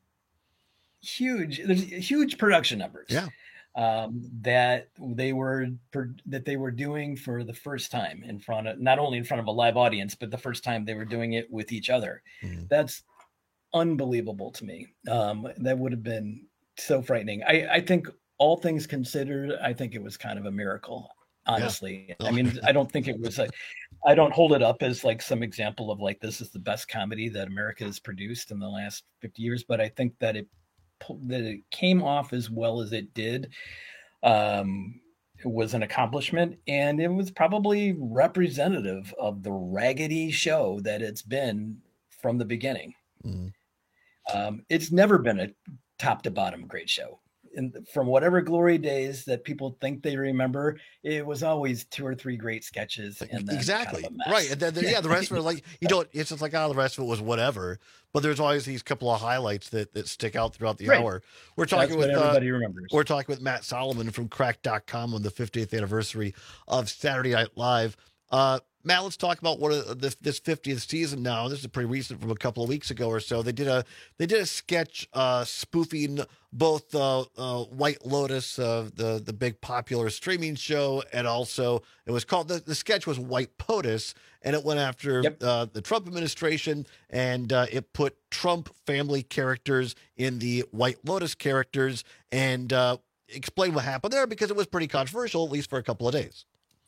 huge, there's huge production numbers yeah. um, that they were, that they were doing for the first time in front of, not only in front of a live audience, but the first time they were doing it with each other. Mm-hmm. That's unbelievable to me. Um, that would have been so frightening. I, I think all things considered, I think it was kind of a miracle. Honestly, yeah. I mean, I don't think it was a, I don't hold it up as like some example of like, this is the best comedy that America has produced in the last fifty years. But I think that it, that it came off as well as it did. Um, it was an accomplishment, and it was probably representative of the raggedy show that it's been from the beginning. Mm. Um, it's never been a top to bottom great show. And from whatever glory days that people think they remember, it was always two or three great sketches. And then exactly kind of right. And then, yeah, the rest of it, like, you don't, it's just like, oh, the rest of it was whatever, but there's always these couple of highlights that, that stick out throughout the right. hour. We're talking That's with, what everybody uh, remembers. We're talking with Matt Solomon from cracked dot com on the fiftieth anniversary of Saturday Night Live. Uh, Matt, let's talk about what uh, this, this fiftieth season now. This is pretty recent, from a couple of weeks ago or so. They did a they did a sketch uh, spoofing both uh, uh, White Lotus, uh, the the big popular streaming show, and also it was called the, the sketch was White POTUS, and it went after yep. uh, the Trump administration, and uh, it put Trump family characters in the White Lotus characters, and uh, explain what happened there, because it was pretty controversial, at least for a couple of days.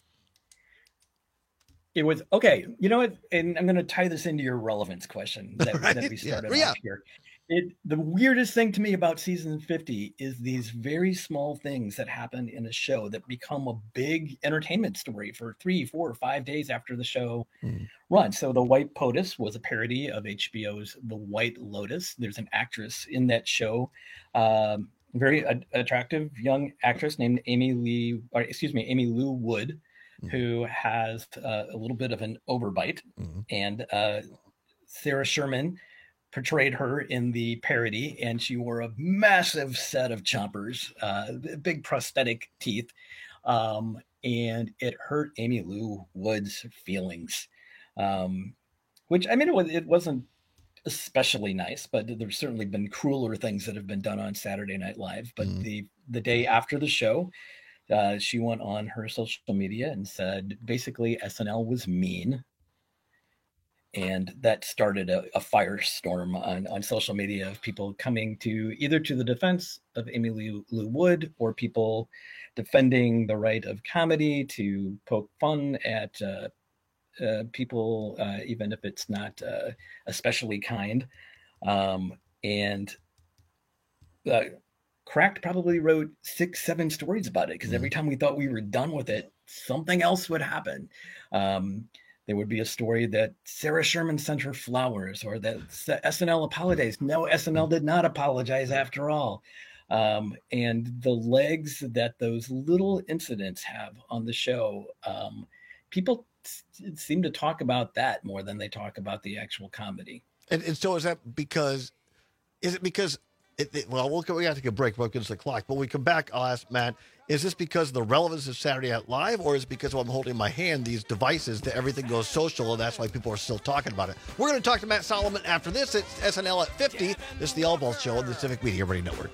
It was okay. You know what? And I'm going to tie this into your relevance question that, right? that we started yeah. off yeah. here. It, the weirdest thing to me about season fifty is these very small things that happen in a show that become a big entertainment story for three, four, or five days after the show mm. runs. So the White POTUS was a parody of H B O's The White Lotus. There's an actress in that show, um, very a- attractive young actress named Amy Lee, or excuse me, Amy Lou Wood, who has uh, a little bit of an overbite, mm-hmm. and uh, Sarah Sherman portrayed her in the parody, and she wore a massive set of chompers, uh, big prosthetic teeth, um, and it hurt Amy Lou Wood's feelings, um, which, I mean, it, was, it wasn't especially nice, but there's certainly been crueler things that have been done on Saturday Night Live. But mm-hmm. the the day after the show, Uh, she went on her social media and said, basically, S N L was mean. And that started a, a firestorm on, on social media of people coming to either to the defense of Amy Lou, Lou Wood, or people defending the right of comedy to poke fun at uh, uh, people, uh, even if it's not uh, especially kind. Um, and uh, Cracked probably wrote six, seven stories about it, because every time we thought we were done with it, something else would happen. Um, there would be a story that Sarah Sherman sent her flowers, or that S N L apologized. No, S N L did not apologize after all. Um, and the legs that those little incidents have on the show, um, people t- seem to talk about that more than they talk about the actual comedy. And, and so is that because, is it because, It, it, well, we'll we have to take a break because of the clock. But when we come back, I'll ask Matt, is this because of the relevance of Saturday Night Live, or is it because while I'm holding in my hand these devices that everything goes social, and that's why people are still talking about it? We're going to talk to Matt Solomon after this. It's S N L at fifty. This is the All Balls Show on the Civic Media Radio Network.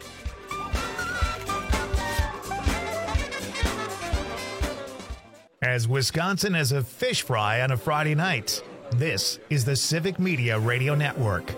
As Wisconsin is a fish fry on a Friday night, This is the Civic Media Radio Network.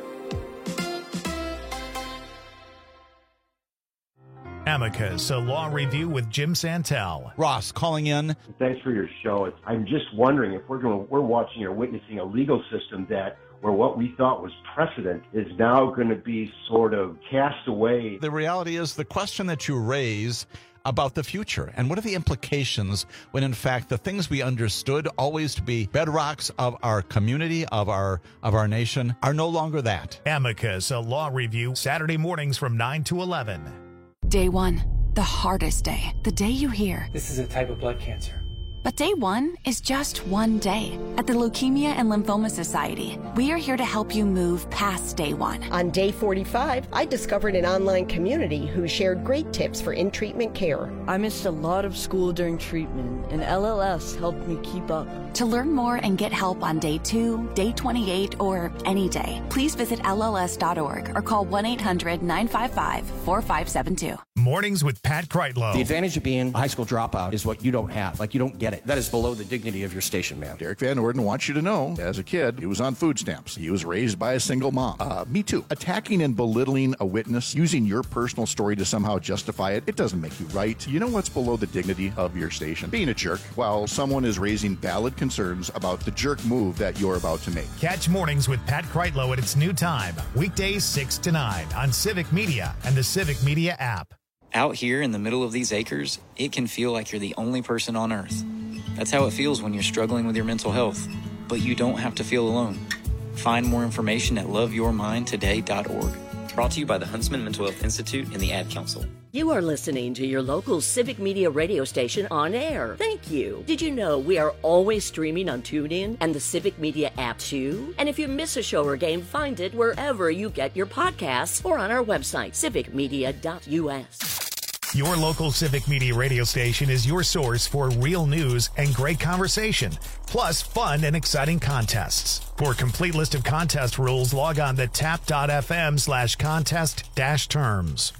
Amicus, a law review with Jim Santel. Ross calling in. Thanks for your show. It's, I'm just wondering if we're going, we're watching or witnessing a legal system that where what we thought was precedent is now going to be sort of cast away. The reality is the question that you raise about the future and what are the implications when in fact the things we understood always to be bedrocks of our community, of our of our nation, are no longer that. Amicus, a law review, Saturday mornings from nine to eleven. Day one, the hardest day, the day you hear, "This is a type of blood cancer." But day one is just one day. At the Leukemia and Lymphoma Society, we are here to help you move past day one. On day forty-five, I discovered an online community who shared great tips for in-treatment care. I missed a lot of school during treatment, and L L S helped me keep up. To learn more and get help on day two, day twenty-eight, or any day, please visit L L S dot org or call one eight hundred nine five five four five seven two. Mornings with Pat Kreitlow. The advantage of being a high school dropout is what you don't have. Like, you don't get it. That is below the dignity of your station, man. Derek Van Orden wants you to know, as a kid, he was on food stamps. He was raised by a single mom. Uh, me too. Attacking and belittling a witness, using your personal story to somehow justify it, it doesn't make you right. You know what's below the dignity of your station? Being a jerk while someone is raising valid concerns about the jerk move that you're about to make. Catch Mornings with Pat Kreitlow at its new time, weekdays six to nine on Civic Media and the Civic Media app. Out here in the middle of these acres, it can feel like you're the only person on Earth. That's how it feels when you're struggling with your mental health. But you don't have to feel alone. Find more information at love your mind today dot org. Brought to you by the Huntsman Mental Health Institute and the Ad Council. You are listening to your local Civic Media radio station on air. Thank you. Did you know we are always streaming on TuneIn and the Civic Media app too? And if you miss a show or game, find it wherever you get your podcasts or on our website, civic media dot U S. Your local Civic Media radio station is your source for real news and great conversation, plus fun and exciting contests. For a complete list of contest rules, log on to tap dot f m slash contest dash terms.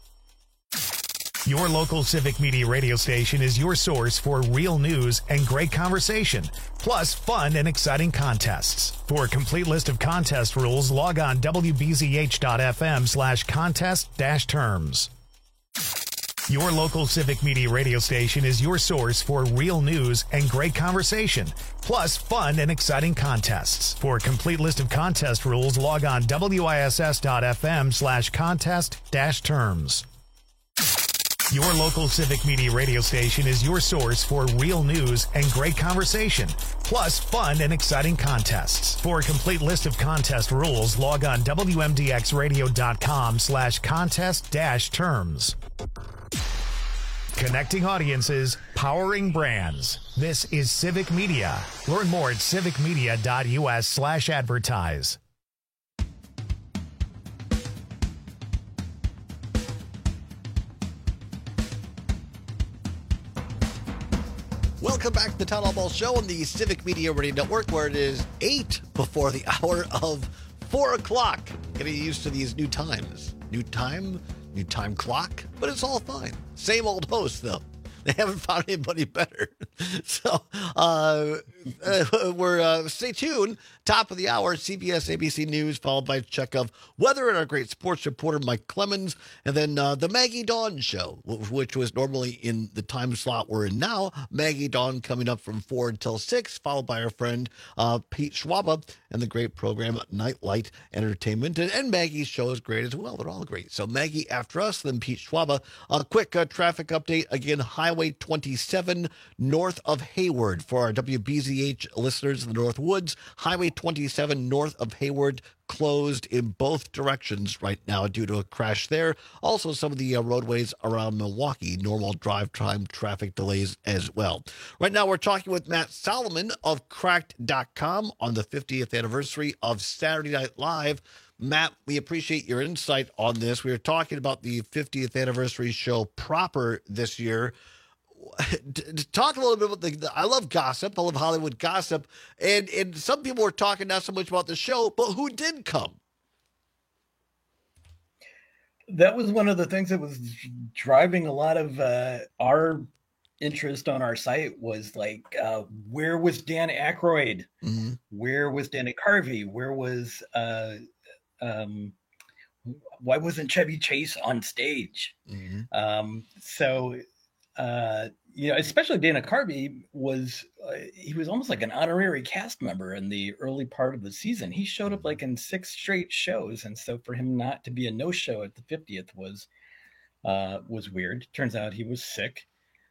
Your local Civic Media radio station is your source for real news and great conversation, plus fun and exciting contests. For a complete list of contest rules, log on w b z h dot f m slash contest dash terms. Your local Civic Media radio station is your source for real news and great conversation, plus fun and exciting contests. For a complete list of contest rules, log on w i s s dot f m slash contest dash terms. Your local Civic Media radio station is your source for real news and great conversation, plus fun and exciting contests. For a complete list of contest rules, log on w m d x radio dot com slash contest dash terms. Connecting audiences, powering brands. This is Civic Media. Learn more at civic media dot u s slash advertise. Welcome back to the Town Hall Ball Show on the Civic Media Radio Network, where it is eight before the hour of four o'clock. Getting used to these new times. New time, new time clock, but it's all fine. Same old host, though. They haven't found anybody better. So uh, uh, we're uh, stay tuned. Top of the hour, C B S A B C News, followed by a check of weather and our great sports reporter, Mike Clemens. And then uh, the Maggie Dawn Show, which was normally in the time slot we're in now. Maggie Dawn coming up from four until six, followed by our friend uh, Pete Schwaba and the great program Nightlight Entertainment. And, and Maggie's show is great as well. They're all great. So Maggie after us, then Pete Schwaba. A quick uh, traffic update. Again, Highway twenty-seven north of Hayward for our W B Z H listeners in the North Woods. Highway twenty-seven north of Hayward closed in both directions right now due to a crash there. Also, some of the uh, roadways around Milwaukee, normal drive time traffic delays as well. Right now, we're talking with Matt Solomon of cracked dot com on the fiftieth anniversary of Saturday Night Live. Matt, we appreciate your insight on this. We were talking about the fiftieth anniversary show proper this year. Talk a little bit about the, the I love gossip. I love Hollywood gossip. And and some people were talking not so much about the show, but who did come? That was one of the things that was driving a lot of uh, our interest on our site was like, uh, where was Dan Aykroyd? Mm-hmm. Where was Dana Carvey? Where was, uh, um, why wasn't Chevy Chase on stage? Mm-hmm. Um, so, uh, you know, especially Dana Carvey was, uh, he was almost like an honorary cast member in the early part of the season. He showed up like in six straight shows. And so for him not to be a no-show at the fiftieth was, uh, was weird. Turns out he was sick.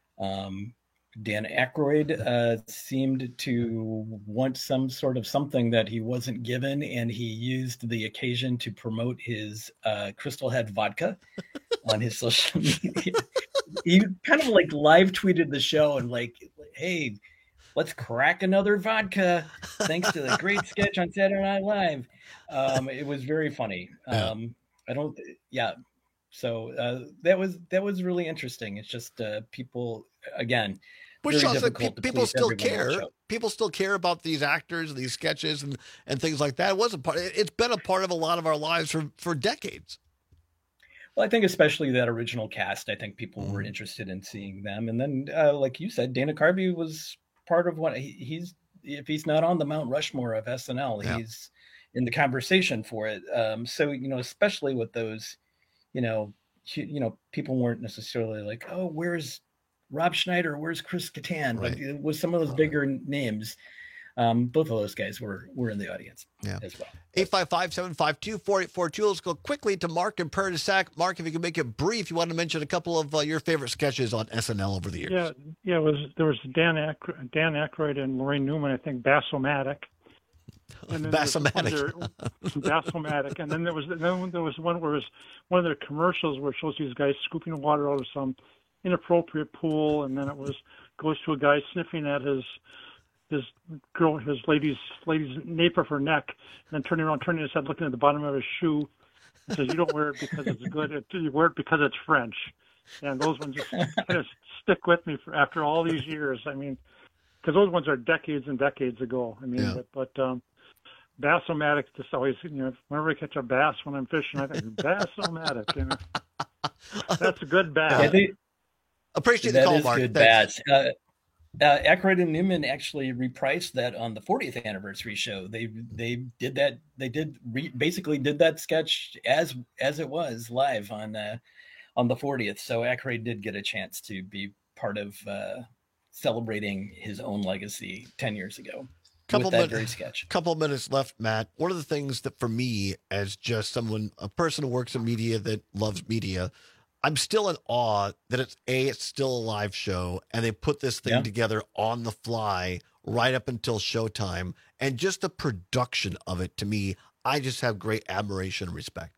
Um, Dan Aykroyd uh, seemed to want some sort of something that he wasn't given, and he used the occasion to promote his uh, Crystal Head vodka on his social media. He kind of like live tweeted the show and like, hey, let's crack another vodka thanks to the great sketch on Saturday Night Live. Um, it was very funny. Um, I don't, yeah. So uh, that was that was really interesting. It's just uh, people, again, Which very shows that difficult pe- to people please still everyone on the care. show. People still care about these actors and these sketches and, and things like that. It wasn't part. It's been a part of a lot of our lives for, for decades. Well, I think especially that original cast. I think people were interested in seeing them. And then, uh, like you said, Dana Carvey was part of what he, he's. If he's not on the Mount Rushmore of S N L, Yeah. he's in the conversation for it. Um, so you know, especially with those, you know, hu- you know, people weren't necessarily like, oh, where's Rob Schneider? Where's Chris Kattan? Like it was some of those bigger names. Um, both of those guys were were in the audience Yeah. as well. eight five five, seven five two, four eight four two. Let's go quickly to Mark in Prairie du Sac. Mark, if you can make it brief, you want to mention a couple of uh, your favorite sketches on S N L over the years. Yeah, yeah. It was there was Dan Aykroyd, Dan Aykroyd and Lorraine Newman. I think Bassomatic. And then there was one Bassomatic. there- Bassomatic, and then there was then there was one where it was one of their commercials where it shows these guys scooping water out of some inappropriate pool, and then it was goes to a guy sniffing at his his girl his lady's lady's nape of her neck, and then turning around, turning his head, looking at the bottom of his shoe. He says, "You don't wear it because it's good. It, you wear it because it's French." And those ones just kind of stick with me for after all these years. I mean, because those ones are decades and decades ago. I mean, Yeah. but, but um, Bassomatic just always, you know, whenever I catch a bass when I'm fishing, I think Bassomatic. You know, that's a good bass. Yeah, they, Appreciate the that call, is Mark. good Thanks. bass. Uh, uh, Aykroyd and Newman actually reprised that on the fortieth anniversary show. They they did that. They did re, basically did that sketch as as it was live on uh, on the fortieth. So Aykroyd did get a chance to be part of uh, celebrating his own legacy ten years ago Couple with that min- very sketch. Couple minutes left, Matt. One of the things that for me, as just someone, a person who works in media that loves media, I'm still in awe that it's a it's still a live show and they put this thing Yeah. together on the fly right up until showtime, and just the production of it. To me, I just have great admiration and respect.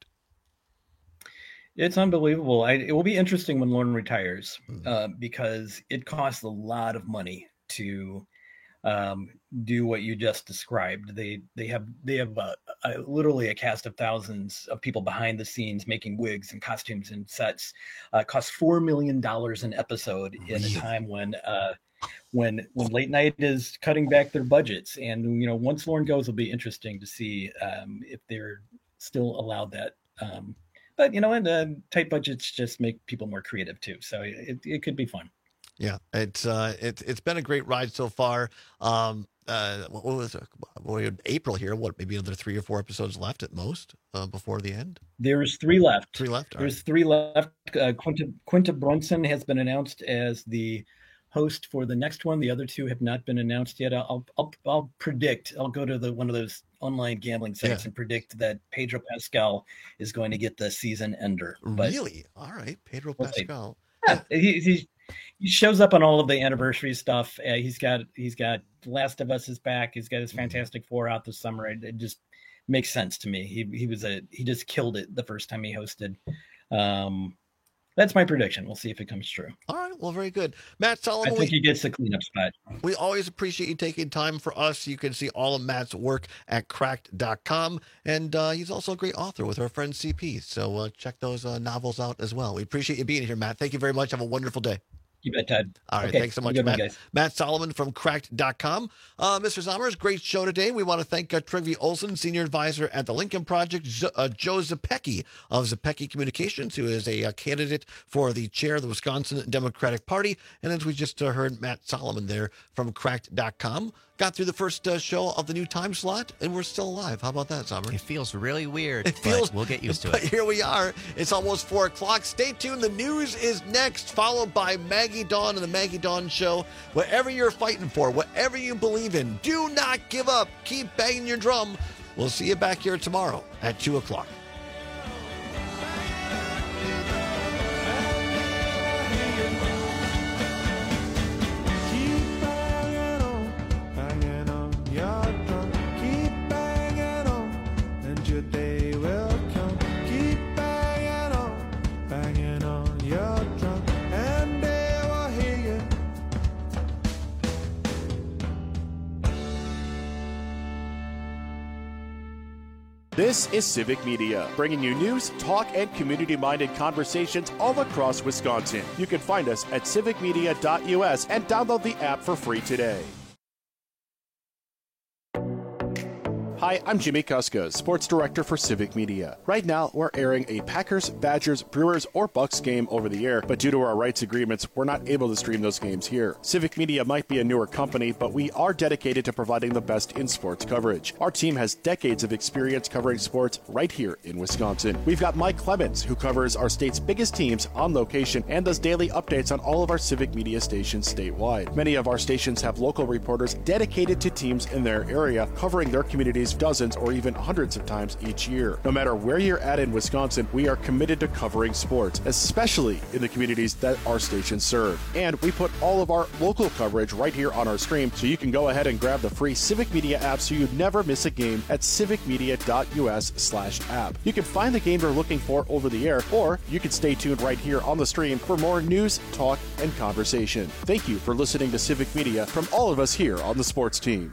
It's unbelievable. I, it will be interesting when Lauren retires uh, because it costs a lot of money to um, do what you just described. They they have they have uh, a, literally a cast of thousands of people behind the scenes making wigs and costumes and sets. Uh, it costs four million dollars an episode in a time when uh, when when late night is cutting back their budgets. And you know, once Lauren goes, it'll be interesting to see um, if they're still allowed that. Um, But you know, and uh, tight budgets just make people more creative too. So it, it could be fun. Yeah, it's uh, it's it's been a great ride so far. Um, uh, what was it? We're in April here? What, maybe another three or four episodes left at most uh, before the end? There's three left. Three left. All There's three left. Uh, Quinta, Quinta Brunson has been announced as the host for the next one. The other two have not been announced yet. I'll I'll I'll predict. I'll go to the one of those online gambling sites Yeah. and predict that Pedro Pascal is going to get the season ender. But Really? All right, Pedro We'll see. Pascal. yeah, he, he he shows up on all of the anniversary stuff. Uh, he's got he's got Last of Us is back. He's got his Fantastic Four out this summer. It, it just makes sense to me. He he was a he just killed it the first time he hosted. Um, that's my prediction. We'll see if it comes true. All right, well, very good. Matt I Solomon, think we, he gets the cleanup spot. we always appreciate you taking time for us. You can see all of Matt's work at cracked dot com, and uh, he's also a great author with our friend C P. So uh, check those uh, novels out as well. We appreciate you being here, Matt. Thank you very much. Have a wonderful day. You bet, Todd. All right, okay. thanks so much, Good Matt. one, guys. Matt Solomon from Cracked dot com. Uh, Mister Sommers, great show today. We want to thank uh, Trygve Olson, Senior Advisor at the Lincoln Project, Z- uh, Joe Zepecki of Zepecki Communications, who is a uh, candidate for the chair of the Wisconsin Democratic Party. And as we just uh, heard, Matt Solomon there from Cracked dot com. Got through the first uh, show of the new time slot, and we're still alive. How about that, Summer? It feels really weird, it feels, but we'll get used to but it. Here we are. It's almost four o'clock. Stay tuned. The news is next, followed by Maggie Dawn and the Maggie Dawn Show. Whatever you're fighting for, whatever you believe in, do not give up. Keep banging your drum. We'll see you back here tomorrow at two o'clock. This is Civic Media, bringing you news, talk, and community-minded conversations all across Wisconsin. You can find us at civic media dot U S and download the app for free today. Hi, I'm Jimmy Kuska, Sports Director for Civic Media. Right now, we're airing a Packers, Badgers, Brewers, or Bucks game over the air, but due to our rights agreements, we're not able to stream those games here. Civic Media might be a newer company, but we are dedicated to providing the best in sports coverage. Our team has decades of experience covering sports right here in Wisconsin. We've got Mike Clemens, who covers our state's biggest teams on location and does daily updates on all of our Civic Media stations statewide. Many of our stations have local reporters dedicated to teams in their area, covering their communities dozens or even hundreds of times each year. No matter where you're at in Wisconsin, we are committed to covering sports, especially in the communities that our stations serve. And we put all of our local coverage right here on our stream, so you can go ahead and grab the free Civic Media app so you never miss a game at civic media dot U S slash app. You can find the game you're looking for over the air, or you can stay tuned right here on the stream for more news, talk, and conversation. Thank you for listening to Civic Media from all of us here on the sports team.